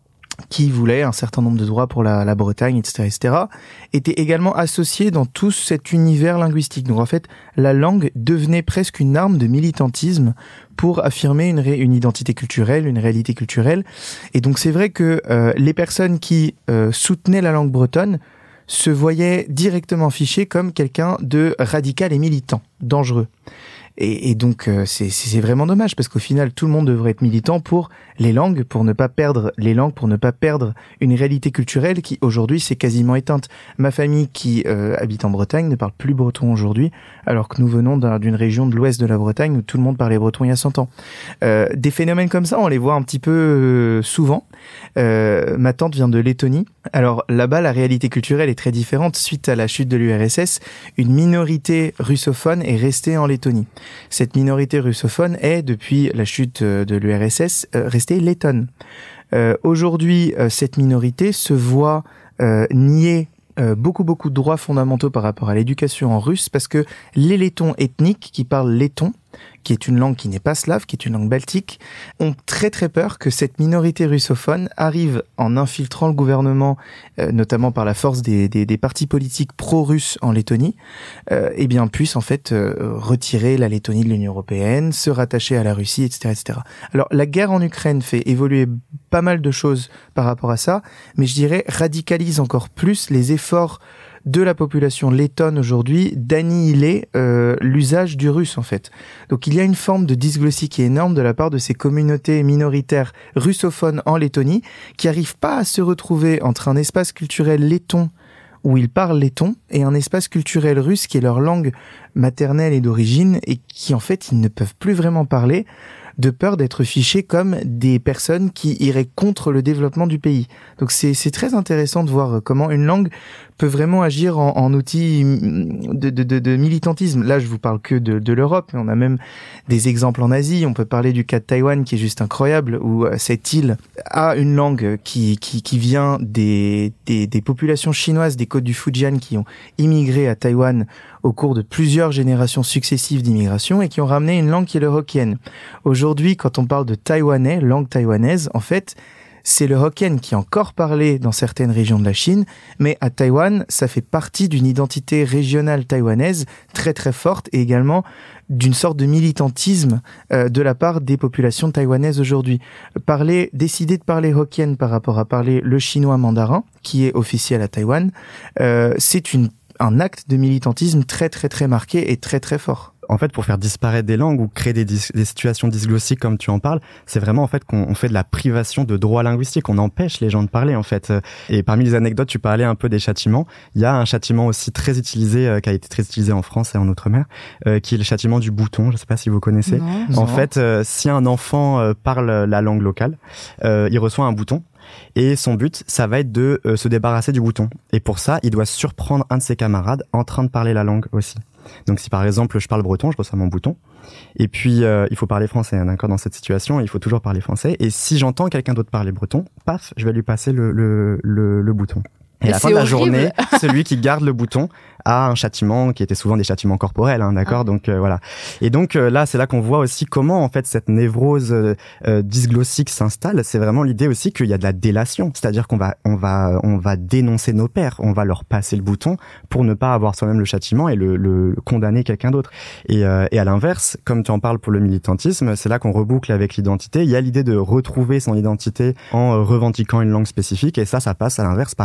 qui voulaient un certain nombre de droits pour la, la Bretagne, et cetera, et cetera, étaient également associés dans tout cet univers linguistique. Donc en fait, la langue devenait presque une arme de militantisme pour affirmer une, ré, une identité culturelle, une réalité culturelle. Et donc c'est vrai que euh, les personnes qui euh, soutenaient la langue bretonne se voyaient directement fichées comme quelqu'un de radical et militant, dangereux. Et, et donc euh, c'est, c'est vraiment dommage parce qu'au final tout le monde devrait être militant pour les langues, pour ne pas perdre les langues, pour ne pas perdre une réalité culturelle qui aujourd'hui s'est quasiment éteinte. Ma famille qui euh, habite en Bretagne ne parle plus breton aujourd'hui, alors que nous venons d'un, d'une région de l'ouest de la Bretagne où tout le monde parlait breton il y a cent ans. Euh, des phénomènes comme ça, on les voit un petit peu euh, souvent. Euh, ma tante vient de Lettonie. Alors là-bas, la réalité culturelle est très différente. Suite à la chute de l'U R S S, une minorité russophone est restée en Lettonie. Cette minorité russophone est, depuis la chute de l'U R S S, euh, restée lettonne. Euh, aujourd'hui, euh, cette minorité se voit euh, nier euh, beaucoup beaucoup de droits fondamentaux par rapport à l'éducation en russe parce que les lettons ethniques qui parlent letton, qui est une langue qui n'est pas slave, qui est une langue baltique, ont très très peur que cette minorité russophone arrive en infiltrant le gouvernement, euh, notamment par la force des, des, des partis politiques pro-russes en Lettonie, euh, et bien puisse en fait euh, retirer la Lettonie de l'Union européenne, se rattacher à la Russie, et cetera, et cetera. Alors la guerre en Ukraine fait évoluer pas mal de choses par rapport à ça, mais je dirais radicalise encore plus les efforts de la population lettonne aujourd'hui d'annihiler euh, l'usage du russe en fait. Donc il y a une forme de dysglossie qui est énorme de la part de ces communautés minoritaires russophones en Lettonie qui n'arrivent pas à se retrouver entre un espace culturel letton où ils parlent letton et un espace culturel russe qui est leur langue maternelle et d'origine et qui en fait ils ne peuvent plus vraiment parler de peur d'être fichés comme des personnes qui iraient contre le développement du pays. Donc c'est, c'est très intéressant de voir comment une langue peut vraiment agir en, en outil de, de, de, de militantisme. Là, je vous parle que de, de l'Europe, mais on a même des exemples en Asie. On peut parler du cas de Taïwan qui est juste incroyable, où cette île a une langue qui, qui, qui vient des, des, des populations chinoises des côtes du Fujian qui ont immigré à Taïwan au cours de plusieurs générations successives d'immigration et qui ont ramené une langue qui est le Hokkien. Aujourd'hui, quand on parle de taïwanais, langue taïwanaise, en fait, c'est le Hokkien qui est encore parlé dans certaines régions de la Chine, mais à Taïwan, ça fait partie d'une identité régionale taïwanaise très très forte et également d'une sorte de militantisme euh, de la part des populations taïwanaises aujourd'hui. Parler, décider de parler Hokkien par rapport à parler le chinois mandarin, qui est officiel à Taïwan, euh, c'est une, un acte de militantisme très très très marqué et très très fort. En fait, pour faire disparaître des langues ou créer des, dis- des situations dysglossiques comme tu en parles, c'est vraiment en fait qu'on on fait de la privation de droits linguistiques. On empêche les gens de parler en fait. Et parmi les anecdotes, tu parlais un peu des châtiments. Il y a un châtiment aussi très utilisé, euh, qui a été très utilisé en France et en Outre-mer, euh, qui est le châtiment du bouton. Je ne sais pas si vous connaissez. Non. En Non. fait, euh, si un enfant euh, parle la langue locale, euh, il reçoit un bouton. Et son but, ça va être de euh, se débarrasser du bouton. Et pour ça, il doit surprendre un de ses camarades en train de parler la langue aussi. Donc si par exemple je parle breton, je reçois mon bouton. Et puis euh, il faut parler français, hein, d'accord, dans cette situation, il faut toujours parler français. Et si j'entends quelqu'un d'autre parler breton, paf, je vais lui passer le, le, le, le bouton. Et à la Et fin c'est de la horrible. journée, celui qui garde le bouton a un châtiment qui était souvent des châtiments corporels, hein, d'accord. Ah. Donc euh, voilà. Et donc euh, là, c'est là qu'on voit aussi comment en fait cette névrose euh, euh, dysglossique s'installe. C'est vraiment l'idée aussi qu'il y a de la délation, c'est-à-dire qu'on va on va on va dénoncer nos pairs, on va leur passer le bouton pour ne pas avoir soi-même le châtiment et le, le, le condamner quelqu'un d'autre. Et, euh, et à l'inverse, comme tu en parles pour le militantisme, c'est là qu'on reboucle avec l'identité. Il y a l'idée de retrouver son identité en euh, revendiquant une langue spécifique, et ça, ça passe à l'inverse par l'ouverture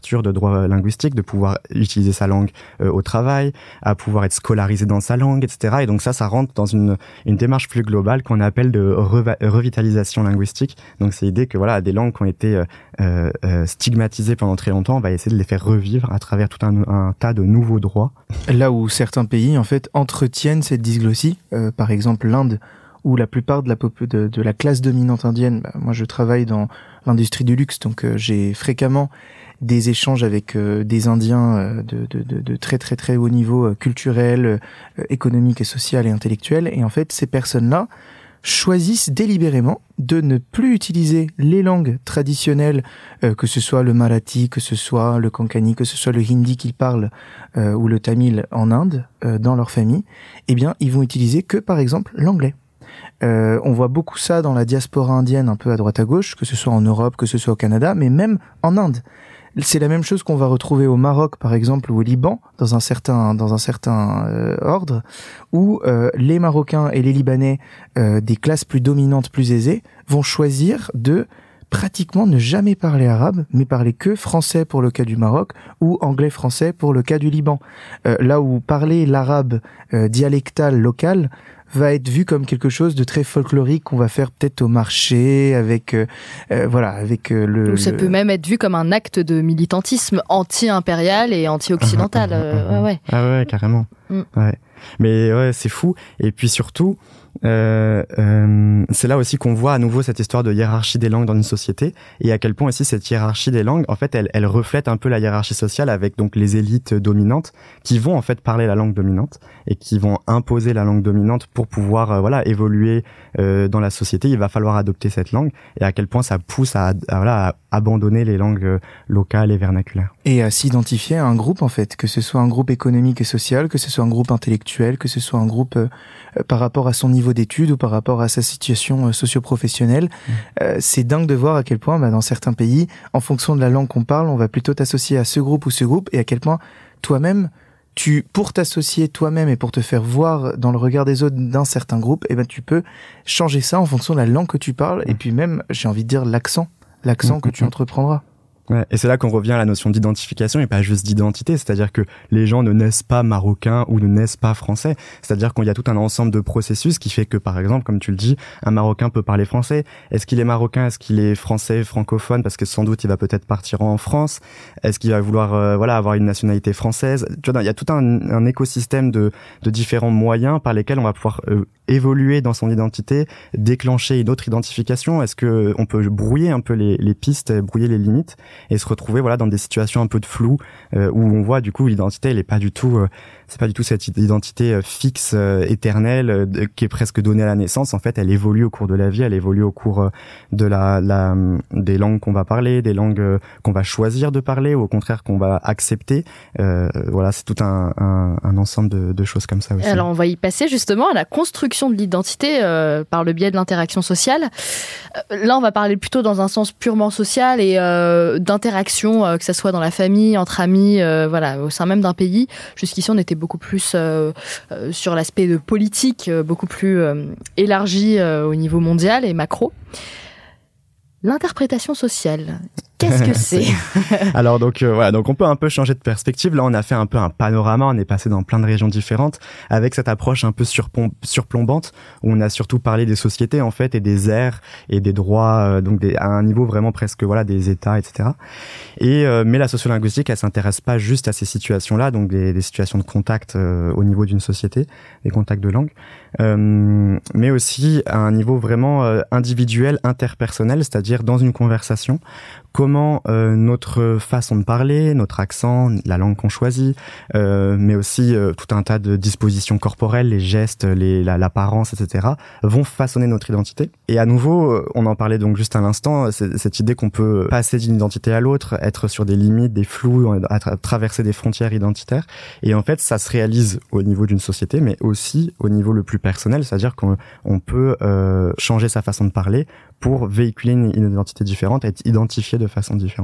d'ouverture de droits linguistiques, de pouvoir utiliser sa langue euh, au travail, à pouvoir être scolarisé dans sa langue, et cetera. Et donc ça, ça rentre dans une, une démarche plus globale qu'on appelle de reva- revitalisation linguistique. Donc c'est l'idée que voilà, des langues qui ont été euh, euh, stigmatisées pendant très longtemps, on va essayer de les faire revivre à travers tout un, un tas de nouveaux droits. Là où certains pays, en fait, entretiennent cette dysglossie, euh, par exemple l'Inde, où la plupart de la, pop- de, de la classe dominante indienne, bah, moi je travaille dans l'industrie du luxe, donc euh, j'ai fréquemment des échanges avec euh, des Indiens euh, de, de, de, de très très très haut niveau euh, culturel, euh, économique et social et intellectuel, et en fait ces personnes-là choisissent délibérément de ne plus utiliser les langues traditionnelles, euh, que ce soit le marathi, que ce soit le konkani, que ce soit le hindi qu'ils parlent, euh, ou le tamil en Inde, euh, dans leur famille. Eh bien, ils vont utiliser que, par exemple, l'anglais. Euh, on voit beaucoup ça dans la diaspora indienne, un peu à droite à gauche, que ce soit en Europe, que ce soit au Canada, mais même en Inde. C'est la même chose qu'on va retrouver au Maroc, par exemple, ou au Liban, dans un certain dans un certain euh, ordre, où euh, les Marocains et les Libanais euh, des classes plus dominantes, plus aisées, vont choisir de pratiquement ne jamais parler arabe, mais parler que français pour le cas du Maroc, ou anglais-français pour le cas du Liban. Euh, là où parler l'arabe euh, dialectal local va être vu comme quelque chose de très folklorique qu'on va faire peut-être au marché avec euh, euh, voilà avec euh, le Ou ça le... peut même être vu comme un acte de militantisme anti-impérial et anti-occidental. euh, ouais, ouais. Ah ouais, carrément. Mm. Ouais. Mais ouais, c'est fou. Et puis surtout, euh, euh, c'est là aussi qu'on voit à nouveau cette histoire de hiérarchie des langues dans une société, et à quel point aussi cette hiérarchie des langues, en fait, elle, elle reflète un peu la hiérarchie sociale, avec donc les élites dominantes qui vont en fait parler la langue dominante et qui vont imposer la langue dominante pour pouvoir euh, voilà évoluer euh, dans la société. Il va falloir adopter cette langue, et à quel point ça pousse à, à voilà à abandonner les langues euh, locales et vernaculaires. Et à s'identifier à un groupe, en fait, que ce soit un groupe économique et social, que ce soit un groupe intellectuel, que ce soit un groupe euh, par rapport à son niveau d'études ou par rapport à sa situation euh, socio-professionnelle. Mmh. Euh, c'est dingue de voir à quel point, bah, dans certains pays, en fonction de la langue qu'on parle, on va plutôt t'associer à ce groupe ou ce groupe, et à quel point toi-même, tu, pour t'associer toi-même et pour te faire voir dans le regard des autres d'un certain groupe, eh ben, tu peux changer ça en fonction de la langue que tu parles, mmh. et puis même, j'ai envie de dire, l'accent, l'accent mmh. que tu entreprendras. Ouais, et c'est là qu'on revient à la notion d'identification et pas juste d'identité, c'est-à-dire que les gens ne naissent pas marocains ou ne naissent pas français, c'est-à-dire qu'il y a tout un ensemble de processus qui fait que, par exemple, comme tu le dis, un Marocain peut parler français. Est-ce qu'il est marocain? Est-ce qu'il est français, francophone? Parce que sans doute il va peut-être partir en France. Est-ce qu'il va vouloir euh, voilà avoir une nationalité française? Tu vois, il y a tout un, un écosystème de, de différents moyens par lesquels on va pouvoir euh, évoluer dans son identité, déclencher une autre identification. Est-ce que on peut brouiller un peu les, les pistes, brouiller les limites, et se retrouver voilà dans des situations un peu de flou euh, où on voit du coup l'identité elle est pas du tout euh, c'est pas du tout cette identité euh, fixe euh, éternelle euh, de, qui est presque donnée à la naissance. En fait, elle évolue au cours de la vie, elle évolue au cours euh, de la, la des langues qu'on va parler, des langues euh, qu'on va choisir de parler, ou au contraire qu'on va accepter. Euh, voilà, c'est tout un, un, un ensemble de, de choses comme ça aussi. Alors on va y passer justement à la construction de l'identité euh, par le biais de l'interaction sociale. Euh, là, on va parler plutôt dans un sens purement social et euh, d'interaction, euh, que ça soit dans la famille, entre amis, euh, voilà, au sein même d'un pays. Jusqu'ici, on était beaucoup plus euh, euh, sur l'aspect de politique, euh, beaucoup plus euh, élargi euh, au niveau mondial et macro. L'interprétation sociale, qu'est-ce que c'est? Alors donc euh, voilà, donc on peut un peu changer de perspective. Là, on a fait un peu un panorama, on est passé dans plein de régions différentes avec cette approche un peu surpom- surplombante où on a surtout parlé des sociétés en fait et des aires et des droits, euh, donc des, à un niveau vraiment presque voilà des États, et cetera. Et euh, mais la sociolinguistique, elle s'intéresse pas juste à ces situations-là, donc des, des situations de contact euh, au niveau d'une société, des contacts de langue, euh, mais aussi à un niveau vraiment euh, individuel, interpersonnel, c'est-à-dire dans une conversation, comment euh, notre façon de parler, notre accent, la langue qu'on choisit, euh, mais aussi euh, tout un tas de dispositions corporelles, les gestes, les, la, l'apparence, et cetera, vont façonner notre identité. Et à nouveau, on en parlait donc juste à l'instant, c'est, cette idée qu'on peut passer d'une identité à l'autre, être sur des limites, des flous, à tra- traverser des frontières identitaires. Et en fait, ça se réalise au niveau d'une société, mais aussi au niveau le plus personnel, c'est-à-dire qu'on on peut euh, changer sa façon de parler pour véhiculer une, une identité différente, être identifié de façon différente.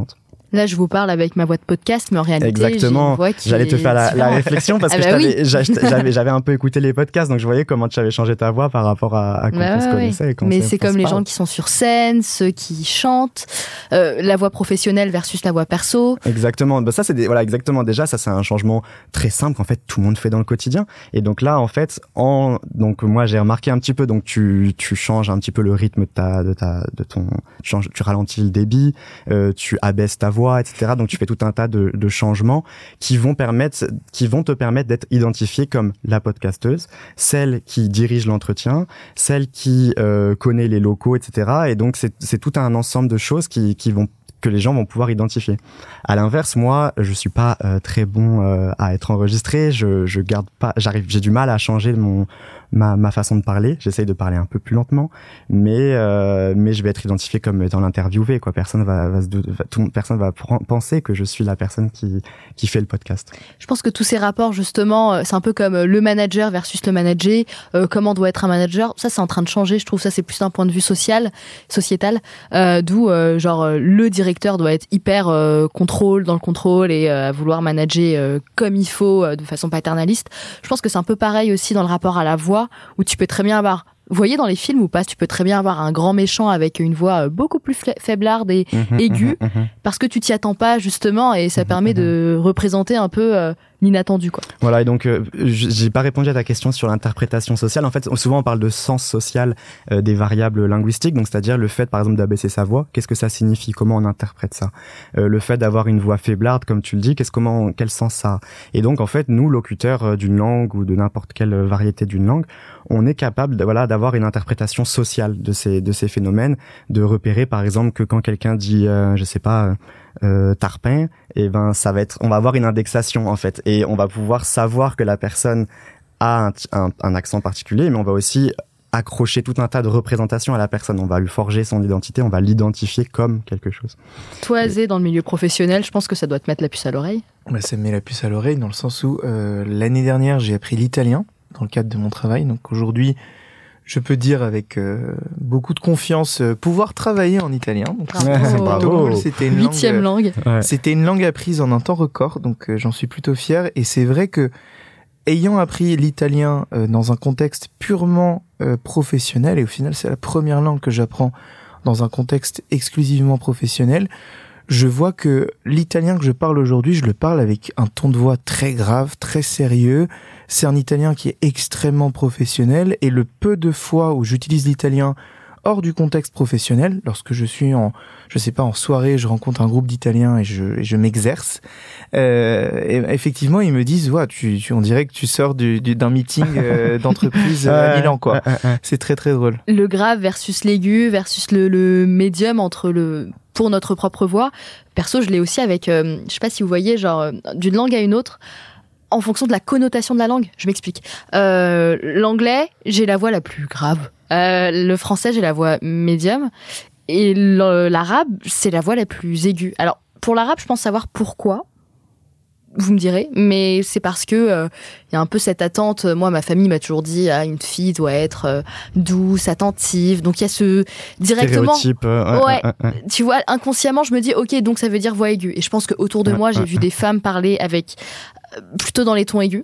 Là, je vous parle avec ma voix de podcast, mais en réalité, Exactement. j'ai une voix qui J'allais te faire la, la réflexion parce ah que bah je t'avais, oui. j'avais, j'avais un peu écouté les podcasts, donc je voyais comment tu avais changé ta voix par rapport à, à quand bah on ouais, se connaissait. ouais. Et quand mais on c'est se comme les parle. gens qui sont sur scène, ceux qui chantent, euh, la voix professionnelle versus la voix perso. Exactement. Bah ça, c'est des, voilà, exactement. Déjà, ça, c'est un changement très simple qu'en fait tout le monde fait dans le quotidien. Et donc là, en fait, en, donc moi, j'ai remarqué un petit peu, donc tu, tu changes un petit peu le rythme de ta, de ta, de ton, tu changes, tu ralentis le débit, euh, tu abaisses ta voix, et cetera. Donc tu fais tout un tas de, de changements qui vont permettre, qui vont te permettre d'être identifiée comme la podcasteuse, celle qui dirige l'entretien, celle qui euh, connaît les locaux, et cetera. Et donc c'est, c'est tout un ensemble de choses qui, qui vont que les gens vont pouvoir identifier. À l'inverse, moi, je suis pas euh, très bon euh, à être enregistré. Je, je garde pas, j'arrive, j'ai du mal à changer mon ma, ma façon de parler. J'essaye de parler un peu plus lentement, mais euh, mais je vais être identifié comme étant l'interviewé. Quoi, personne va, va se, va, tout, personne va pr- penser que je suis la personne qui qui fait le podcast. Je pense que tous ces rapports, justement, c'est un peu comme le manager versus le manager. Euh, comment doit être un manager ? Ça, c'est en train de changer. Je trouve ça, c'est plus d'un point de vue social, sociétal, euh, d'où euh, genre le directeur directeur doit être hyper euh, contrôle dans le contrôle et euh, vouloir manager euh, comme il faut euh, de façon paternaliste. Je pense que c'est un peu pareil aussi dans le rapport à la voix où tu peux très bien avoir, vous voyez dans les films ou pas, tu peux très bien avoir un grand méchant avec une voix beaucoup plus faiblarde et mmh, aiguë mmh, mmh. parce que tu t'y attends pas justement et ça mmh, permet mmh. de représenter un peu euh, l'inattendu, quoi. Voilà, et donc euh, j'ai pas répondu à ta question sur l'interprétation sociale. En fait, souvent on parle de sens social euh, des variables linguistiques, donc c'est-à-dire le fait, par exemple, d'abaisser sa voix. Qu'est-ce que ça signifie ? Comment on interprète ça ? euh, Le fait d'avoir une voix faiblarde, comme tu le dis, qu'est-ce, comment, quel sens ça a ? Et donc, en fait, nous, locuteurs d'une langue ou de n'importe quelle variété d'une langue, on est capable, de, voilà, d'avoir une interprétation sociale de ces de ces phénomènes, de repérer, par exemple, que quand quelqu'un dit, euh, je sais pas. Euh, Euh, tarpin, et ben ça va être, on va avoir une indexation en fait, et on va pouvoir savoir que la personne a un, un, un accent particulier, mais on va aussi accrocher tout un tas de représentations à la personne. On va lui forger son identité, on va l'identifier comme quelque chose. Toi, Zé, dans le milieu professionnel, je pense que ça doit te mettre la puce à l'oreille. Bah, ça me met la puce à l'oreille dans le sens où euh, l'année dernière j'ai appris l'italien dans le cadre de mon travail, donc aujourd'hui je peux dire avec euh, beaucoup de confiance euh, pouvoir travailler en italien. Donc, Bravo. c'est Bravo. plutôt cool. C'était une Huitième langue. langue. Ouais. C'était une langue apprise en un temps record, donc euh, j'en suis plutôt fier. Et c'est vrai que ayant appris l'italien euh, dans un contexte purement euh, professionnel, et au final c'est la première langue que j'apprends dans un contexte exclusivement professionnel, je vois que l'italien que je parle aujourd'hui, je le parle avec un ton de voix très grave, très sérieux. C'est un italien qui est extrêmement professionnel, et le peu de fois où j'utilise l'italien hors du contexte professionnel, lorsque je suis en, je sais pas, en soirée, je rencontre un groupe d'Italiens et je, et je m'exerce, euh, et effectivement, ils me disent, ouais, tu, tu, on dirait que tu sors du, du, d'un meeting euh, d'entreprise à Milan, quoi. C'est très, très drôle. Le grave versus l'aigu versus le, le médium entre le, pour notre propre voix. Perso, je l'ai aussi avec, euh, je sais pas si vous voyez, genre, euh, d'une langue à une autre, en fonction de la connotation de la langue. Je m'explique. Euh, l'anglais, j'ai la voix la plus grave. Euh, le français, j'ai la voix médium. Et le, l'arabe, c'est la voix la plus aiguë. Alors, pour l'arabe, je pense savoir pourquoi. Vous me direz, mais c'est parce que il euh, y a un peu cette attente. Moi, ma famille m'a toujours dit, ah, une fille doit être euh, douce, attentive. Donc il y a ce directement. Stéréotype. Euh, ouais. ouais, ouais. Tu vois, inconsciemment, je me dis, ok, donc ça veut dire voix aiguë. Et je pense que autour de ouais, moi, j'ai ouais. vu des femmes parler avec euh, plutôt dans les tons aigus.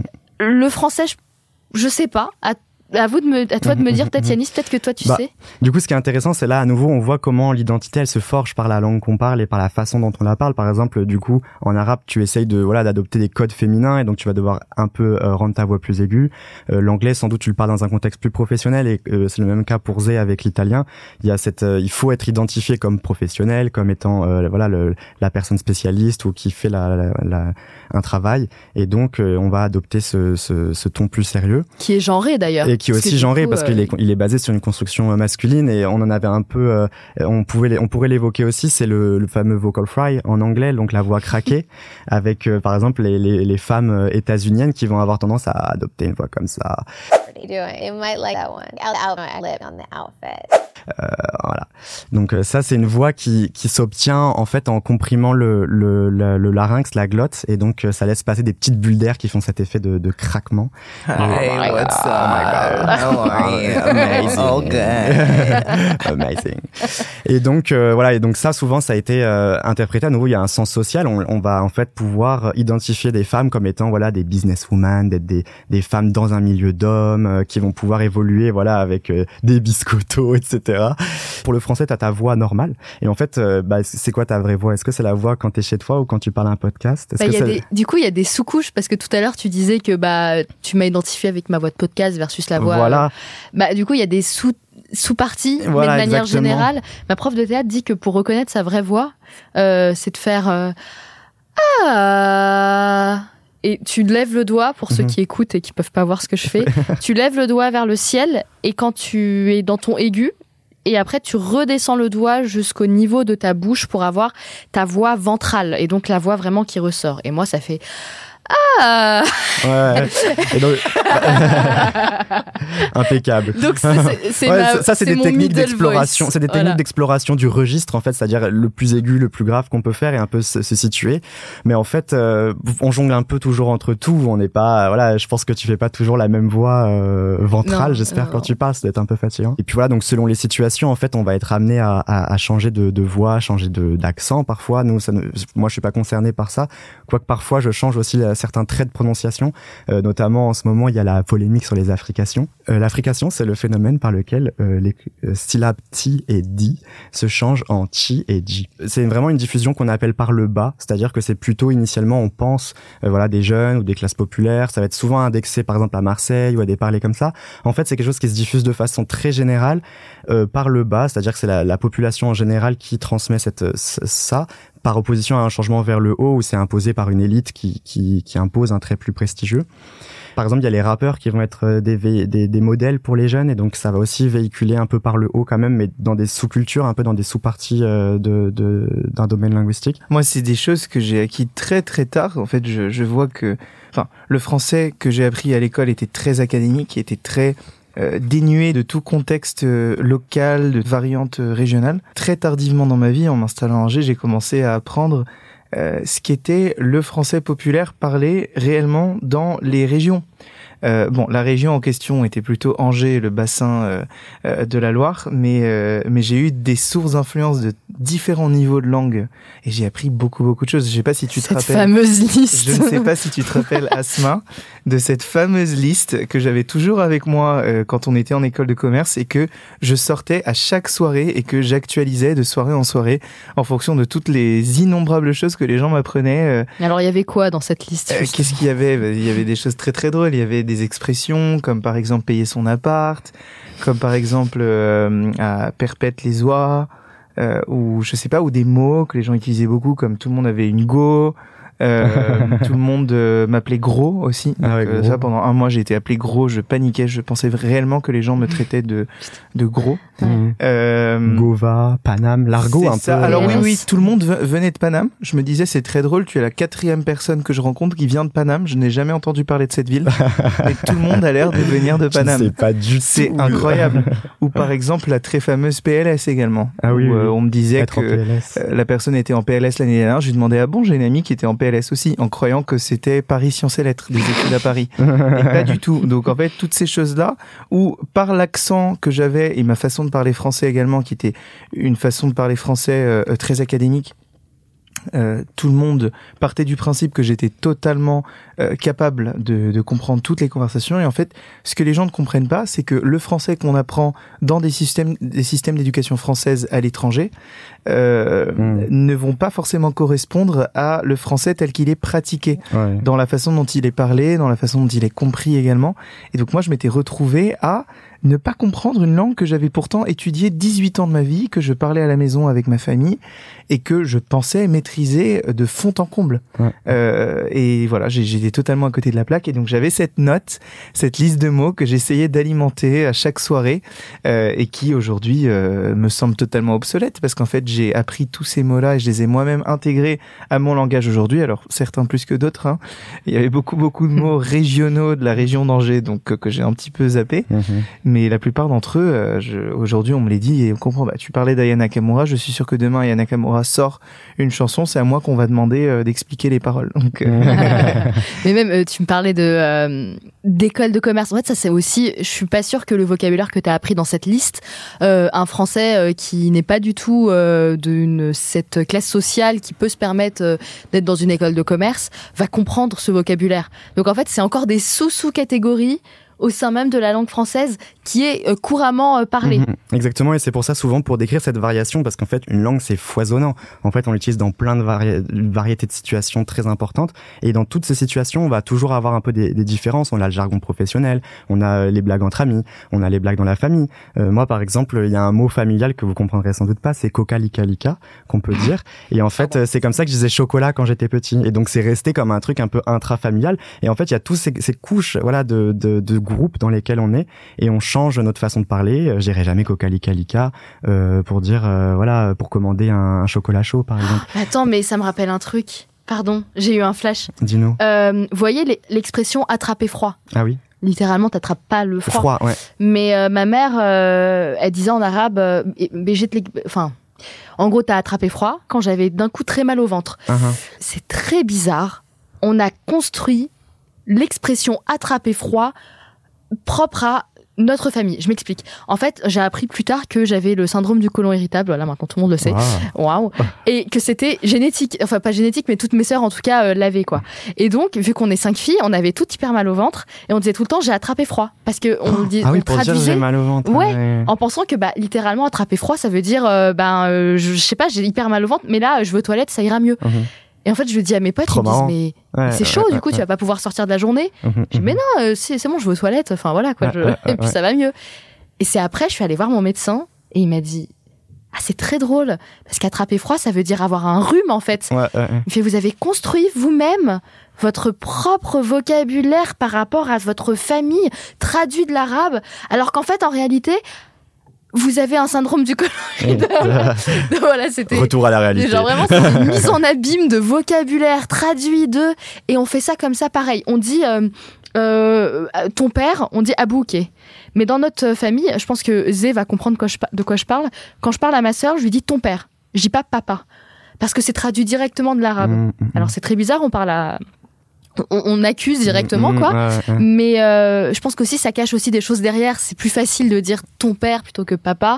Le français, je, je sais pas. À, à vous de me, à toi de me dire, peut-être Yanis, peut-être que toi tu bah, sais. Du coup, ce qui est intéressant, c'est là à nouveau, on voit comment l'identité elle se forge par la langue qu'on parle et par la façon dont on la parle. Par exemple, du coup, en arabe, tu essayes de voilà d'adopter des codes féminins et donc tu vas devoir un peu euh, rendre ta voix plus aiguë. Euh, l'anglais, sans doute, tu le parles dans un contexte plus professionnel et euh, c'est le même cas pour Zé avec l'italien. Il y a cette, euh, il faut être identifié comme professionnel, comme étant euh, voilà le, la personne spécialiste ou qui fait la, la, la un travail et donc euh, on va adopter ce, ce, ce ton plus sérieux. Qui est genré d'ailleurs. Et qui est aussi genré parce qu'il est, il est basé sur une construction masculine et on en avait un peu, euh, on pouvait, on pourrait l'évoquer aussi, c'est le, le fameux vocal fry en anglais, donc la voix craquée, avec euh, par exemple les, les, les femmes états-uniennes qui vont avoir tendance à adopter une voix comme ça. Euh, voilà. Donc euh, ça, c'est une voix qui, qui s'obtient en fait en comprimant le, le, le, le larynx, la glotte, et donc euh, ça laisse passer des petites bulles d'air qui font cet effet de, de craquement. Hey, what's up? Oh my God. How are you? Amazing. Oh, good. Amazing. Et donc euh, voilà, et donc ça souvent ça a été euh, interprété à nouveau. Il y a un sens social. On, on va en fait pouvoir identifier des femmes comme étant voilà des businesswomen, des des, des femmes dans un milieu d'hommes euh, qui vont pouvoir évoluer voilà avec euh, des biscottos, et cetera. Pour le français, t'as ta voix normale. Et en fait, euh, bah, c'est quoi ta vraie voix? Est-ce que c'est la voix quand t'es chez toi ou quand tu parles à un podcast? Est-ce Bah, que y a c'est... des, du coup, il y a des sous-couches parce que tout à l'heure tu disais que bah tu m'as identifié avec ma voix de podcast versus la voix. Voilà. Bah du coup, il y a des sous sous-parties, Voilà, mais de manière exactement. générale, ma prof de théâtre dit que pour reconnaître sa vraie voix, euh, c'est de faire euh, ah. Et tu lèves le doigt, pour ceux Mhm. qui écoutent et qui peuvent pas voir ce que je fais, tu lèves le doigt vers le ciel et quand tu es dans ton aigu, et après tu redescends le doigt jusqu'au niveau de ta bouche pour avoir ta voix ventrale et donc la voix vraiment qui ressort. Et moi ça fait ah. Ouais. Et donc... Impeccable. Donc c'est, c'est, c'est Ouais, ma, ça, ça, c'est, c'est des mon techniques middle d'exploration. voice. C'est des techniques Voilà. d'exploration du registre, en fait, c'est-à-dire le plus aigu, le plus grave qu'on peut faire et un peu se, se situer. Mais en fait, euh, on jongle un peu toujours entre tout. On n'est pas, voilà, je pense que tu fais pas toujours la même voix euh, ventrale. Non, j'espère non. quand tu parles, ça doit être un peu fatigant. Et puis voilà, donc selon les situations, en fait, on va être amené à, à, à changer de, de voix, changer de, d'accent parfois. Nous, ça ne, moi, je suis pas concerné par ça. Quoique parfois, je change aussi euh, certains traits de prononciation. Euh, notamment en ce moment, il y a la polémique sur les affrications. Euh, l'affrication, c'est le phénomène par lequel euh, les euh, syllabes ti et di se changent en chi et ji. C'est vraiment une diffusion qu'on appelle par le bas, c'est-à-dire que c'est plutôt initialement, on pense, euh, voilà, des jeunes ou des classes populaires. Ça va être souvent indexé, par exemple, à Marseille ou à des parlers comme ça. En fait, c'est quelque chose qui se diffuse de façon très générale euh, par le bas, c'est-à-dire que c'est la, la population en général qui transmet cette ça. Par opposition à un changement vers le haut où c'est imposé par une élite qui, qui, qui impose un trait plus prestigieux. Par exemple, il y a les rappeurs qui vont être des, des, des modèles pour les jeunes et donc ça va aussi véhiculer un peu par le haut quand même, mais dans des sous-cultures, un peu dans des sous-parties de, de, d'un domaine linguistique. Moi, c'est des choses que j'ai acquis très très tard. En fait, je, je vois que, enfin, le français que j'ai appris à l'école était très académique, était très Euh, dénué de tout contexte euh, local, de variantes euh, régionales. Très tardivement dans ma vie, en m'installant à Angers, j'ai commencé à apprendre euh, ce qu'était le français populaire parlé réellement dans les régions. Euh, bon, la région en question était plutôt Angers, le bassin euh, euh, de la Loire, mais euh, mais j'ai eu des sources d'influence de différents niveaux de langue et j'ai appris beaucoup beaucoup de choses. Je sais pas si tu te Cette rappelles. fameuse liste. Je ne sais pas si tu te rappelles, Asma, de cette fameuse liste que j'avais toujours avec moi euh, quand on était en école de commerce et que je sortais à chaque soirée et que j'actualisais de soirée en soirée en fonction de toutes les innombrables choses que les gens m'apprenaient. Euh, Alors il y avait quoi dans cette liste? euh, qu'est-ce qu'il y avait? Il y avait des choses très très drôles. Il y avait des expressions comme par exemple payer son appart, comme par exemple euh, à perpète les oies, euh, ou je sais pas, ou des mots que les gens utilisaient beaucoup comme tout le monde avait une go. Euh, tout le monde euh, m'appelait gros aussi. Donc, Ah ouais, euh, gros. ça pendant un mois j'ai été appelé gros, je paniquais, je pensais réellement que les gens me traitaient de de gros. Mmh. Euh, Gova, Paname, l'argot c'est un ça. peu. Alors oui, Yes. oui, tout le monde ve- venait de Paname. Je me disais, c'est très drôle, tu es la quatrième personne que je rencontre qui vient de Paname. Je n'ai jamais entendu parler de cette ville. Mais tout le monde a l'air de venir de Je ne Paname. sais pas du tout. C'est incroyable. Ou par exemple, la très fameuse P L S également. Ah oui, où, oui. euh, on me disait Être en P que L S. euh, la personne était en P L S l'année dernière. Je lui demandais, ah bon, j'ai une amie qui était en P L S aussi, en croyant que c'était Paris Sciences et Lettres, des études à Paris. Et pas du tout. Donc en fait, toutes ces choses-là, où par l'accent que j'avais et ma façon de parler français également, qui était une façon de parler français euh, très académique, Euh, tout le monde partait du principe que j'étais totalement euh, capable de, de comprendre toutes les conversations. Et en fait, ce que les gens ne comprennent pas, c'est que le français qu'on apprend dans des systèmes, des systèmes d'éducation française à l'étranger euh, Mm. ne vont pas forcément correspondre à le français tel qu'il est pratiqué, Ouais. dans la façon dont il est parlé, dans la façon dont il est compris également. Et donc moi, je m'étais retrouvé à ne pas comprendre une langue que j'avais pourtant étudiée dix-huit ans de ma vie, que je parlais à la maison avec ma famille et que je pensais maîtriser de fond en comble. Ouais. Euh, et voilà, j'ai- j'étais totalement à côté de la plaque et donc j'avais cette note, cette liste de mots que j'essayais d'alimenter à chaque soirée euh, et qui aujourd'hui euh, me semble totalement obsolète parce qu'en fait j'ai appris tous ces mots-là et je les ai moi-même intégrés à mon langage aujourd'hui. Alors certains plus que d'autres, hein. Il y avait beaucoup beaucoup de mots régionaux de la région d'Angers donc euh, que j'ai un petit peu zappé. Mhm. mais la plupart d'entre eux, euh, je, aujourd'hui, on me les dit et on comprend. Bah, tu parlais d'Aya Nakamura, je suis sûr que demain, Aya Nakamura sort une chanson, c'est à moi qu'on va demander euh, d'expliquer les paroles. Donc, euh... mais même, euh, tu me parlais de euh, d'école de commerce. En fait, ça c'est aussi, je suis pas sûre que le vocabulaire que tu as appris dans cette liste, euh, un Français euh, qui n'est pas du tout euh, d'une cette classe sociale qui peut se permettre euh, d'être dans une école de commerce, va comprendre ce vocabulaire. Donc en fait, c'est encore des sous-sous-catégories au sein même de la langue française qui est euh, couramment euh, parlée. Mmh, exactement, et c'est pour ça souvent pour décrire cette variation, parce qu'en fait une langue c'est foisonnant. En fait on l'utilise dans plein de vari- variétés de situations très importantes, et dans toutes ces situations on va toujours avoir un peu des, des différences. On a le jargon professionnel, on a les blagues entre amis, on a les blagues dans la famille. Euh, moi par exemple, il y a un mot familial que vous comprendrez sans doute pas, c'est coca lika lika qu'on peut dire, et en fait c'est comme ça que je disais chocolat quand j'étais petit, et donc c'est resté comme un truc un peu intrafamilial. Et en fait il y a tous ces, ces couches voilà de, de, de groupes dans lesquels on est, et on change notre façon de parler. Euh, j'irai jamais coca lika lika euh, pour dire euh, voilà, pour commander un, un chocolat chaud par exemple. Attends, mais ça me rappelle un truc. Pardon, j'ai eu un flash. Dis-nous. Euh, vous voyez les- l'expression attraper froid. Ah oui. Littéralement, t'attrapes pas le froid. Froid, ouais. Mais euh, ma mère, euh, elle disait en arabe, euh, enfin, en gros, t'as attrapé froid quand j'avais d'un coup très mal au ventre. Uh-huh. C'est très bizarre. On a construit l'expression attraper froid propre à notre famille. Je m'explique. En fait, j'ai appris plus tard que j'avais le syndrome du côlon irritable. Voilà, maintenant tout le monde le sait. Waouh. Wow. Et que c'était génétique. Enfin, pas génétique, mais toutes mes sœurs, en tout cas, euh, l'avaient, quoi. Et donc, vu qu'on est cinq filles, on avait toutes hyper mal au ventre. Et on disait tout le temps, j'ai attrapé froid. Parce que on Oh, dit, ah oui, on pour dire traduisait. j'ai mal au ventre. Ouais. ouais. En pensant que, bah, littéralement, attraper froid, ça veut dire, euh, ben, euh, je, je sais pas, j'ai hyper mal au ventre, mais là, je vais aux toilettes, ça ira mieux. Mhm. Et en fait, je le dis à mes potes, Trop ils me marrant. disent, mais Ouais, c'est ouais, chaud, ouais, du coup, ouais. tu vas pas pouvoir sortir de la journée. Mhm, Je dis, mais mhm. non, euh, c'est, c'est bon, je vais aux toilettes. Enfin, voilà, quoi. Je... Ouais, ouais, et puis, ouais. ça va mieux. Et c'est après, je suis allée voir mon médecin et il m'a dit, ah, c'est très drôle. Parce qu'attraper froid, ça veut dire avoir un rhume, en fait. Ouais, ouais, ouais. Il fait, vous avez construit vous-même votre propre vocabulaire par rapport à votre famille, traduit de l'arabe, alors qu'en fait, en réalité, vous avez un syndrome du côlon irritable. Voilà, c'était... Retour à la réalité. Genre vraiment, c'est une mise en abîme de vocabulaire traduit de... Et on fait ça comme ça, pareil. On dit euh, euh, ton père, on dit Abouke. Mais dans notre famille, je pense que Zé va comprendre quoi je pa- de quoi je parle. Quand je parle à ma sœur, je lui dis ton père. Je dis pas papa. Parce que c'est traduit directement de l'arabe. Mmh, mmh. Alors c'est très bizarre, on parle à... On, on accuse directement, Mmh, quoi. ouais, ouais. Mais euh, je pense qu'aussi, ça cache aussi des choses derrière. C'est plus facile de dire ton père plutôt que papa.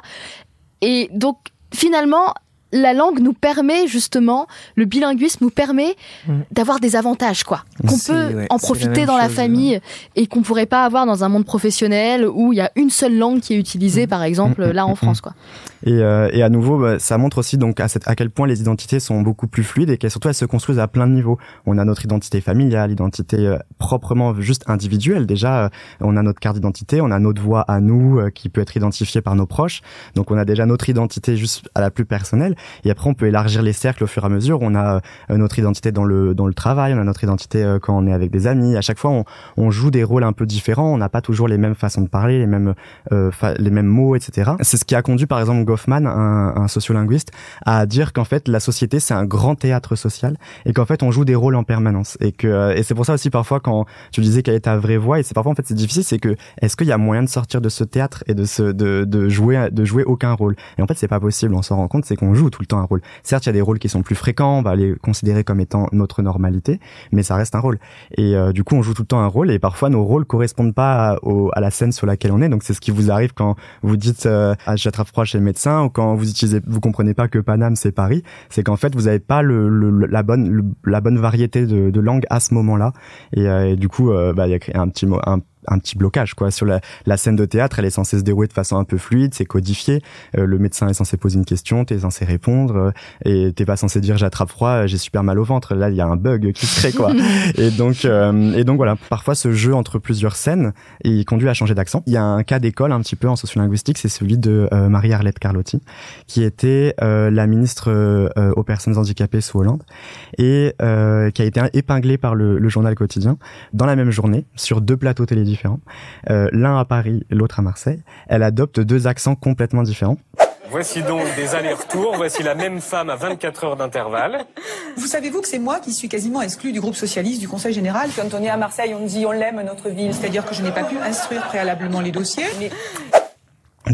Et donc, finalement, la langue nous permet justement, le bilinguisme nous permet Mm. d'avoir des avantages, quoi. Qu'on C'est- peut ouais, en c'est la profiter même dans la chose, famille et qu'on pourrait pas avoir dans un monde professionnel où il y a une seule langue qui est utilisée, par exemple, Mm, là en mm, France, quoi. Et, euh, et à nouveau, bah, ça montre aussi donc à, cette, à quel point les identités sont beaucoup plus fluides et qu'elles surtout elles se construisent à plein de niveaux. On a notre identité familiale, identité euh, proprement juste individuelle. Déjà, euh, on a notre carte d'identité, on a notre voix à nous euh, qui peut être identifiée par nos proches. Donc on a déjà notre identité juste à la plus personnelle. Et après, on peut élargir les cercles au fur et à mesure. On a euh, notre identité dans le dans le travail, on a notre identité euh, quand on est avec des amis. À chaque fois, on, on joue des rôles un peu différents. On n'a pas toujours les mêmes façons de parler, les mêmes euh, fa- les mêmes mots, et cetera. C'est ce qui a conduit, par exemple, Goffman, un, un sociolinguiste, à dire qu'en fait la société c'est un grand théâtre social et qu'en fait on joue des rôles en permanence et que et c'est pour ça aussi parfois quand tu disais quelle est ta vraie voix et c'est parfois en fait c'est difficile, c'est que est-ce qu'il y a moyen de sortir de ce théâtre et de se de de jouer de jouer aucun rôle, et en fait c'est pas possible. On s'en rend compte, c'est qu'on joue tout le temps un rôle. Certes il y a des rôles qui sont plus fréquents, on va les considérer comme étant notre normalité, mais ça reste un rôle et euh, du coup on joue tout le temps un rôle et parfois nos rôles correspondent pas à, au, à la scène sur laquelle on est. Donc c'est ce qui vous arrive quand vous dites euh, ah, j'attrape froid chez le médecin, ou quand vous utilisez, vous comprenez pas que Paname c'est Paris, c'est qu'en fait vous avez pas le, le la bonne le, la bonne variété de, de langue à ce moment-là et, euh, et du coup euh, bah il y a un petit mot un un petit blocage quoi sur la, la scène de théâtre. Elle est censée se dérouler de façon un peu fluide, c'est codifié, euh, le médecin est censé poser une question, t'es censé répondre euh, et t'es pas censé dire j'attrape froid, j'ai super mal au ventre. Là il y a un bug qui se crée quoi. et donc euh, et donc voilà, parfois ce jeu entre plusieurs scènes il conduit à changer d'accent. Il y a un cas d'école un petit peu en sociolinguistique, c'est celui de euh, Marie-Arlette Carlotti qui était euh, la ministre euh, aux personnes handicapées sous Hollande et euh, qui a été épinglée par le, le journal quotidien dans la même journée sur deux plateaux télé différents, euh, l'un à Paris, l'autre à Marseille. Elle adopte deux accents complètement différents. Voici donc des allers-retours, voici la même femme à vingt-quatre heures d'intervalle. Vous savez-vous que c'est moi qui suis quasiment exclue du groupe socialiste du Conseil général? Quand on est à Marseille, on dit on l'aime notre ville, c'est-à-dire que je n'ai pas pu instruire préalablement les dossiers. Mais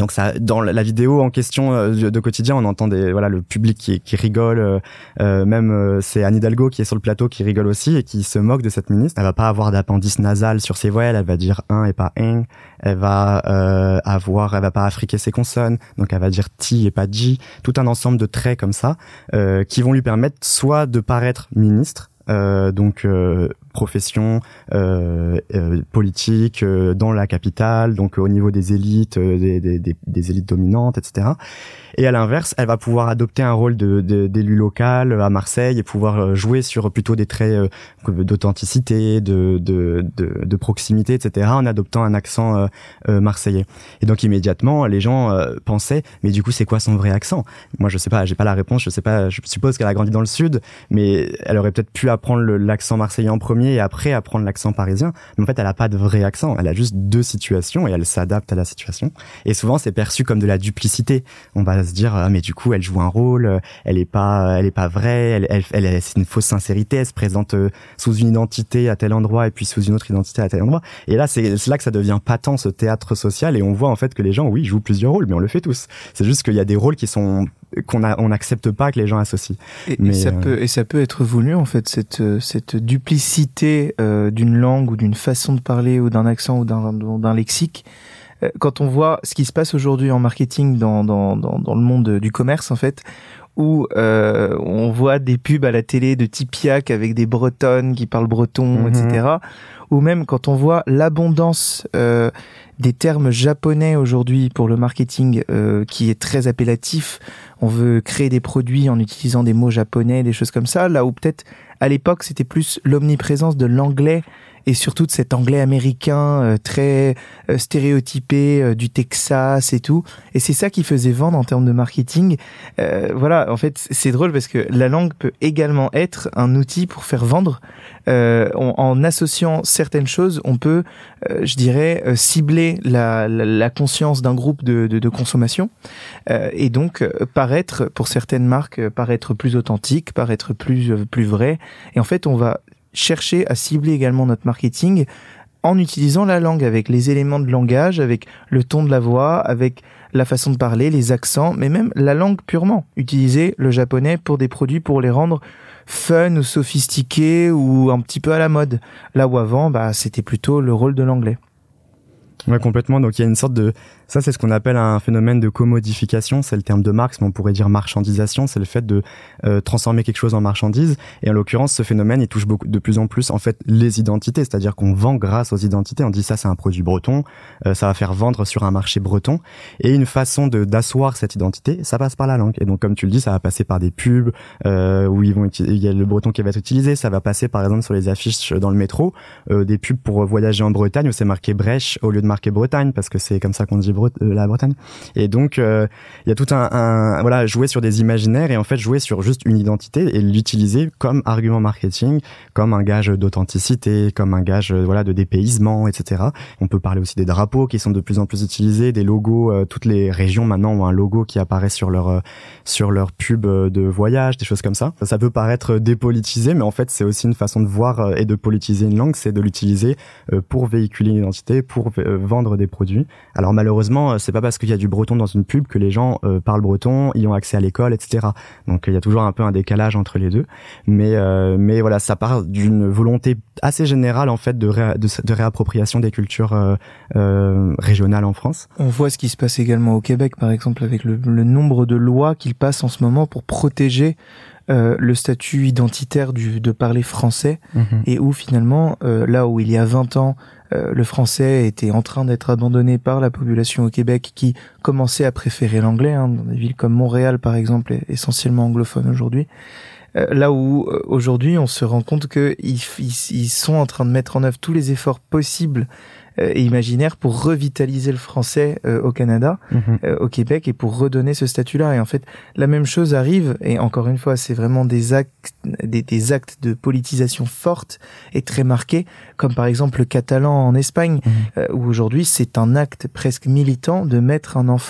donc ça, dans la vidéo en question euh, de quotidien, on entend des, voilà, le public qui, qui rigole, euh, euh, même euh, c'est Anne Hidalgo qui est sur le plateau qui rigole aussi et qui se moque de cette ministre. Elle va pas avoir d'appendice nasal sur ses voyelles, elle va dire un et pas un. Elle va euh, avoir, elle va pas affriquer ses consonnes, donc elle va dire ti et pas ji. Tout un ensemble de traits comme ça euh, qui vont lui permettre soit de paraître ministre, euh, donc euh, profession euh, euh, politique euh, dans la capitale, donc au niveau des élites, euh, des, des, des, des élites dominantes, et cetera. Et à l'inverse, elle va pouvoir adopter un rôle de, de, d'élu local à Marseille et pouvoir jouer sur plutôt des traits euh, d'authenticité, de, de, de, de proximité, et cetera, en adoptant un accent euh, euh, marseillais. Et donc immédiatement, les gens euh, pensaient, mais du coup, c'est quoi son vrai accent ? Moi, je sais pas, j'ai pas la réponse, je sais pas, je suppose qu'elle a grandi dans le sud, mais elle aurait peut-être pu apprendre le, l'accent marseillais en premier et après apprendre l'accent parisien. Mais en fait, elle a pas de vrai accent. Elle a juste deux situations et elle s'adapte à la situation. Et souvent, c'est perçu comme de la duplicité. On va se dire, ah, mais du coup, elle joue un rôle, elle est pas, elle est pas vraie, elle, elle, elle, c'est une fausse sincérité, elle se présente sous une identité à tel endroit et puis sous une autre identité à tel endroit. Et là, c'est, c'est là que ça devient patent, ce théâtre social, et on voit en fait que les gens, oui, jouent plusieurs rôles, mais on le fait tous. C'est juste qu'il y a des rôles qui sont qu'on a, on n'accepte pas que les gens associent. Et, mais et ça euh... peut, et ça peut être voulu en fait, cette cette duplicité euh, d'une langue ou d'une façon de parler ou d'un accent ou d'un d'un lexique. Euh, quand on voit ce qui se passe aujourd'hui en marketing dans dans dans, dans le monde du commerce en fait, où euh, on voit des pubs à la télé de Tipiak avec des Bretonnes qui parlent breton, mm-hmm. et cetera. Ou même quand on voit l'abondance euh, des termes japonais aujourd'hui pour le marketing euh, qui est très appellatif. On veut créer des produits en utilisant des mots japonais, des choses comme ça. Là où peut-être à l'époque c'était plus l'omniprésence de l'anglais et surtout de cet anglais américain euh, très euh, stéréotypé euh, du Texas et tout. Et c'est ça qui faisait vendre en termes de marketing. Euh, voilà, en fait, c'est drôle parce que la langue peut également être un outil pour faire vendre. Euh, on, en associant certaines choses, on peut, euh, je dirais, euh, cibler la, la, la conscience d'un groupe de, de, de consommation euh, et donc euh, paraître, pour certaines marques, euh, paraître plus authentique, paraître plus euh, plus vrai. Et en fait, on va chercher à cibler également notre marketing en utilisant la langue, avec les éléments de langage, avec le ton de la voix, avec la façon de parler, les accents, mais même la langue purement. Utiliser le japonais pour des produits pour les rendre fun ou sophistiqués ou un petit peu à la mode. Là où avant, bah, c'était plutôt le rôle de l'anglais. Ouais, complètement. Donc il y a une sorte de, ça c'est ce qu'on appelle un phénomène de commodification, c'est le terme de Marx, mais on pourrait dire marchandisation, c'est le fait de euh, transformer quelque chose en marchandise. Et en l'occurrence, ce phénomène, il touche beaucoup, de plus en plus en fait les identités, c'est-à-dire qu'on vend grâce aux identités. On dit ça c'est un produit breton, euh, ça va faire vendre sur un marché breton. Et une façon de d'asseoir cette identité, ça passe par la langue. Et donc comme tu le dis, ça va passer par des pubs euh, où ils vont il y a le breton qui va être utilisé. Ça va passer par exemple sur les affiches dans le métro, euh, des pubs pour voyager en Bretagne où c'est marqué Brèche au lieu de marqué Bretagne, parce que c'est comme ça qu'on dit Bre- euh, la Bretagne. Et donc il euh, y a tout un, un voilà, jouer sur des imaginaires et en fait jouer sur juste une identité et l'utiliser comme argument marketing, comme un gage d'authenticité, comme un gage euh, voilà de dépaysement, et cetera. On peut parler aussi des drapeaux qui sont de plus en plus utilisés, des logos. Euh, toutes les régions maintenant ont un logo qui apparaît sur leur euh, sur leur pub de voyage, des choses comme ça. Ça peut paraître dépolitisé, mais en fait c'est aussi une façon de voir euh, et de politiser une langue, c'est de l'utiliser euh, pour véhiculer une identité, pour euh, vendre des produits. Alors malheureusement, c'est pas parce qu'il y a du breton dans une pub que les gens euh, parlent breton, y ont accès à l'école, et cetera. Donc il y a toujours un peu un décalage entre les deux. Mais euh, mais voilà, ça part d'une volonté assez générale en fait de ré, de, de réappropriation des cultures euh, euh, régionales en France. On voit ce qui se passe également au Québec, par exemple, avec le, le nombre de lois qu'il passe en ce moment pour protéger Euh, le statut identitaire du, de parler français, mmh. et où finalement, euh, là où il y a vingt ans, euh, le français était en train d'être abandonné par la population au Québec qui commençait à préférer l'anglais, hein, dans des villes comme Montréal par exemple, est essentiellement anglophone aujourd'hui. Euh, là où euh, aujourd'hui on se rend compte que ils, ils, ils sont en train de mettre en œuvre tous les efforts possibles et imaginaire pour revitaliser le français euh, au Canada, mmh. euh, au Québec, et pour redonner ce statut-là. Et en fait, la même chose arrive, et encore une fois, c'est vraiment des actes, des, des actes de politisation fortes et très marqués, comme par exemple le catalan en Espagne, mmh. euh, où aujourd'hui c'est un acte presque militant de mettre un enfant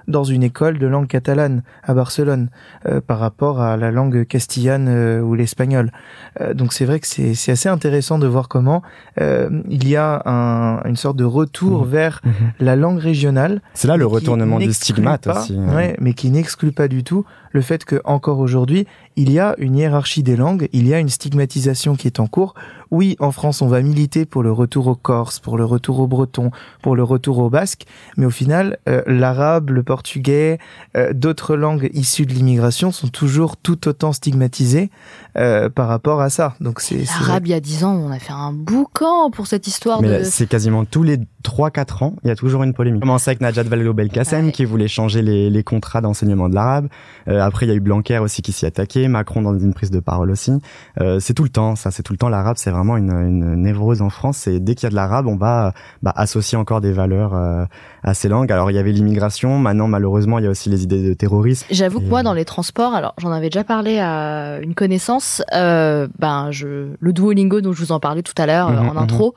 dans une école de langue catalane à Barcelone euh, par rapport à la langue castillane euh, ou l'espagnol. Euh, donc c'est vrai que c'est, c'est assez intéressant de voir comment euh, il y a un, une sorte de retour mmh. vers mmh. la langue régionale. C'est là le retournement du stigmate pas, aussi. Ouais, mais qui n'exclut pas du tout le fait que encore aujourd'hui, il y a une hiérarchie des langues, il y a une stigmatisation qui est en cours. Oui, en France, on va militer pour le retour au corse, pour le retour au breton, pour le retour au basque, mais au final, euh, l'arabe, le portugais, euh, d'autres langues issues de l'immigration sont toujours tout autant stigmatisées euh, par rapport à ça. Donc c'est, c'est l'arabe, il y a dix ans, on a fait un boucan pour cette histoire mais de... là, c'est quasiment tous les trois quatre ans, il y a toujours une polémique. On commençait avec Najat Vallaud-Belkacem ouais. qui voulait changer les, les contrats d'enseignement de l'arabe. Euh, après, il y a eu Blanquer aussi qui s'y attaquait, Macron dans une prise de parole aussi. Euh, c'est tout le temps, ça, c'est tout le temps. L'arabe, c'est vraiment une, une névrose en France. Et dès qu'il y a de l'arabe, on va bah, associer encore des valeurs euh, à ces langues. Alors, il y avait l'immigration. Maintenant, malheureusement, il y a aussi les idées de terrorisme. J'avoue et... que moi, dans les transports, alors j'en avais déjà parlé à une connaissance. Euh, ben, je le Duolingo dont je vous en parlais tout à l'heure mmh, en mmh. intro.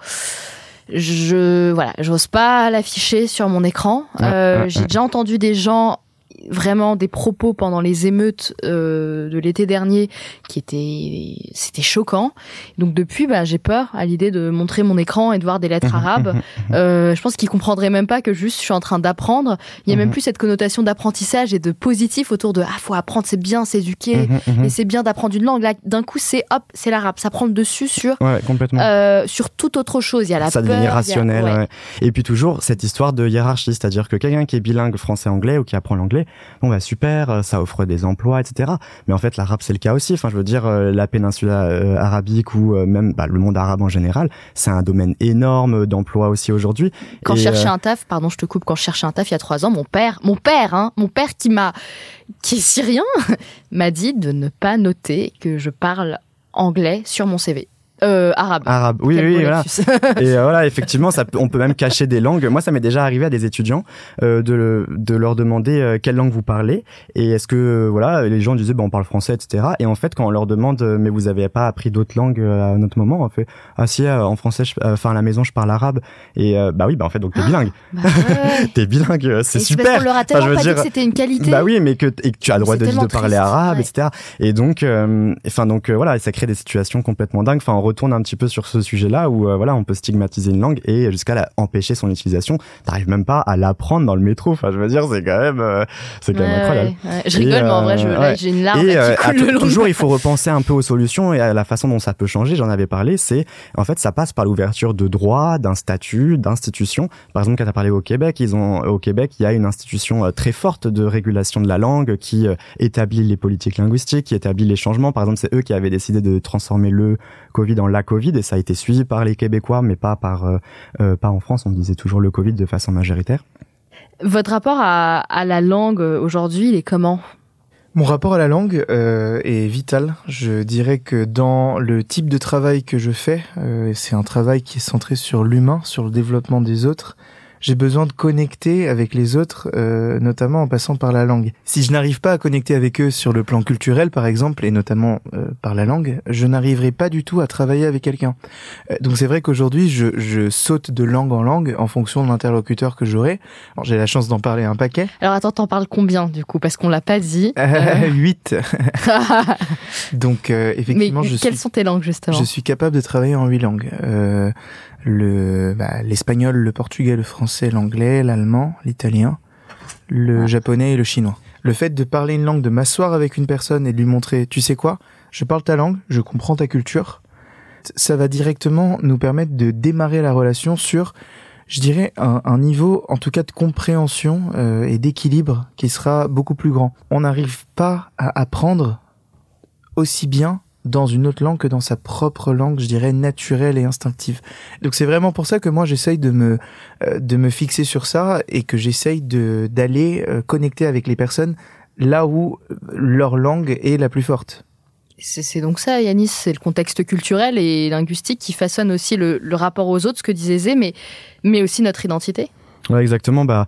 Je voilà, j'ose pas l'afficher sur mon écran. Ah, euh, ah, j'ai ah. déjà entendu des gens vraiment des propos pendant les émeutes euh, de l'été dernier qui étaient c'était choquant. Donc depuis, bah j'ai peur à l'idée de montrer mon écran et de voir des lettres arabes. Euh, je pense qu'ils comprendraient même pas que juste je suis en train d'apprendre. Il y a même plus cette connotation d'apprentissage et de positif autour de ah faut apprendre, c'est bien, s'éduquer et c'est bien d'apprendre une langue. Là d'un coup c'est hop c'est l'arabe, ça prend le dessus sur ouais, complètement. Euh, sur toute autre chose. Il y a la ça peur, devient irrationnel. Il y a... ouais. Ouais. Et puis toujours cette histoire de hiérarchie, c'est-à-dire que quelqu'un qui est bilingue français-anglais ou qui apprend l'anglais, bon bah super, ça offre des emplois, et cetera. Mais en fait, l'arabe c'est le cas aussi. Enfin, je veux dire, la péninsule euh, arabique ou euh, même bah, le monde arabe en général, c'est un domaine énorme d'emplois aussi aujourd'hui. Quand et, je cherchais euh... un taf, pardon, je te coupe. Quand je cherchais un taf il y a trois ans, mon père, mon père, hein, mon père qui m'a, qui est syrien, m'a dit de ne pas noter que je parle anglais sur mon C V. Euh, arabe. Arabe, oui, Quel oui, voilà. Et euh, voilà, effectivement, ça peut, on peut même cacher des langues. Moi, ça m'est déjà arrivé à des étudiants euh, de, le, de leur demander euh, quelle langue vous parlez et est-ce que euh, voilà, les gens disaient, bah, on parle français, et cetera. Et en fait, quand on leur demande, euh, mais vous avez pas appris d'autres langues euh, à un autre moment, on fait, ah si, euh, en français, enfin euh, à la maison, je parle arabe. Et euh, bah oui, bah en fait, donc t'es bilingue. Bah ouais. T'es bilingue, c'est et super. C'est parce qu'on leur a tellement enfin, pas dire, dit que c'était une qualité. Bah oui, mais que et que tu as le droit de, de parler arabe, ouais. et cetera. Et donc, euh, enfin donc euh, voilà, ça crée des situations complètement dingues. Enfin, on retourne un petit peu sur ce sujet-là où euh, voilà, on peut stigmatiser une langue et jusqu'à la, empêcher son utilisation. T'arrives même pas à l'apprendre dans le métro. Enfin, je veux dire, c'est quand même, euh, c'est quand ouais, même incroyable. Ouais, ouais. Je rigole, et, mais en vrai, je, là, ouais. j'ai une larme et, qui euh, coule le long. Toujours, il faut repenser un peu aux solutions et à la façon dont ça peut changer. J'en avais parlé. C'est en fait, ça passe par l'ouverture de droits, d'un statut, d'institutions. Par exemple, quand t'as parlé au Québec, ils ont au Québec, il y a une institution euh, très forte de régulation de la langue qui euh, établit les politiques linguistiques, qui établit les changements. Par exemple, c'est eux qui avaient décidé de transformer le Covid en la Covid et ça a été suivi par les Québécois, mais pas par euh, euh, pas en France. On disait toujours le Covid de façon majoritaire. Votre rapport à, à la langue aujourd'hui, il est comment ? Mon rapport à la langue euh, est vital. Je dirais que dans le type de travail que je fais, euh, c'est un travail qui est centré sur l'humain, sur le développement des autres. J'ai besoin de connecter avec les autres, euh, notamment en passant par la langue. Si je n'arrive pas à connecter avec eux sur le plan culturel, par exemple, et notamment euh, par la langue, je n'arriverai pas du tout à travailler avec quelqu'un. Euh, donc c'est vrai qu'aujourd'hui, je, je saute de langue en langue en fonction de l'interlocuteur que j'aurai. Alors, j'ai la chance d'en parler un paquet. Alors attends, t'en parles combien du coup ? Parce qu'on l'a pas dit. Euh, huit. Donc euh, effectivement, Mais je quelles suis, sont tes langues justement ? Je suis capable de travailler en huit langues. Euh, le bah, l'espagnol, le portugais, le français, l'anglais, l'allemand, l'italien, le ah. japonais et le chinois. Le fait de parler une langue, de m'asseoir avec une personne et de lui montrer, tu sais quoi, je parle ta langue, je comprends ta culture, ça va directement nous permettre de démarrer la relation sur, je dirais, un, un niveau, en tout cas de compréhension euh, et d'équilibre qui sera beaucoup plus grand. On n'arrive pas à apprendre aussi bien dans une autre langue que dans sa propre langue, je dirais, naturelle et instinctive. Donc c'est vraiment pour ça que moi j'essaye de me euh, de me fixer sur ça et que j'essaye de d'aller euh, connecter avec les personnes là où leur langue est la plus forte. C'est, c'est donc ça, Yanis, c'est le contexte culturel et linguistique qui façonne aussi le, le rapport aux autres, ce que disait Zé, mais mais aussi notre identité. Ouais, exactement. Bah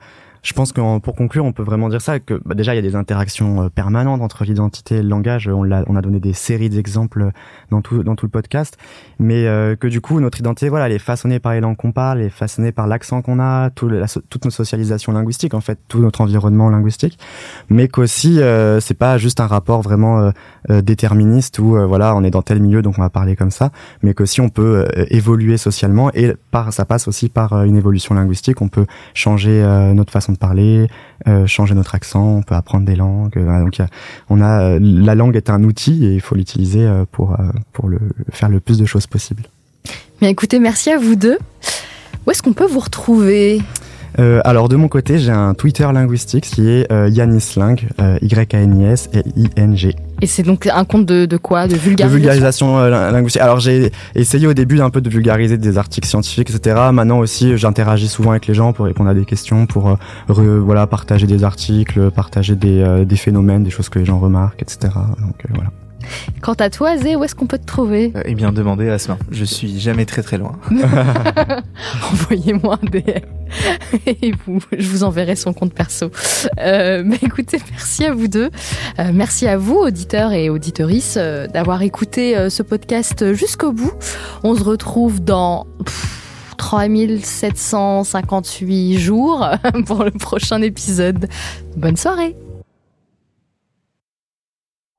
Je pense que pour conclure, on peut vraiment dire ça, que bah, déjà il y a des interactions euh, permanentes entre l'identité et le langage. On, l'a, on a donné des séries d'exemples dans tout, dans tout le podcast, mais euh, que du coup notre identité, voilà, elle est façonnée par les langues qu'on parle, elle est façonnée par l'accent qu'on a, tout la, toute notre socialisation linguistique, en fait, tout notre environnement linguistique, mais qu'aussi euh, c'est pas juste un rapport vraiment euh, euh, déterministe où euh, voilà, on est dans tel milieu donc on va parler comme ça, mais qu'aussi on peut euh, évoluer socialement et par ça passe aussi par euh, une évolution linguistique. On peut changer euh, notre façon de parler, euh, changer notre accent, on peut apprendre des langues. Euh, donc y a, on a euh, la langue est un outil et il faut l'utiliser euh, pour euh, pour le faire le plus de choses possible. Bien écoutez, merci à vous deux. Où est-ce qu'on peut vous retrouver ? Euh, alors de mon côté, j'ai un Twitter linguistique qui est euh, Yannisling, euh, Y A N I S L I N G. Et c'est donc un compte de, de quoi ? De vulgarisation ? De vulgarisation euh, linguistique. Alors j'ai essayé au début un peu de vulgariser des articles scientifiques, et cetera. Maintenant aussi, j'interagis souvent avec les gens pour répondre à des questions, pour euh, re, voilà, partager des articles, partager des, euh, des phénomènes, des choses que les gens remarquent, et cetera. Donc euh, voilà. Quant à toi, Zé, où est-ce qu'on peut te trouver ? euh, Eh bien, demandez à Asmin. Je suis jamais très très loin. Envoyez-moi un D M et vous, je vous enverrai son compte perso. Euh, mais écoutez, merci à vous deux. Euh, merci à vous, auditeurs et auditrices, euh, d'avoir écouté euh, ce podcast jusqu'au bout. On se retrouve dans pff, trois mille sept cent cinquante-huit jours pour le prochain épisode. Bonne soirée.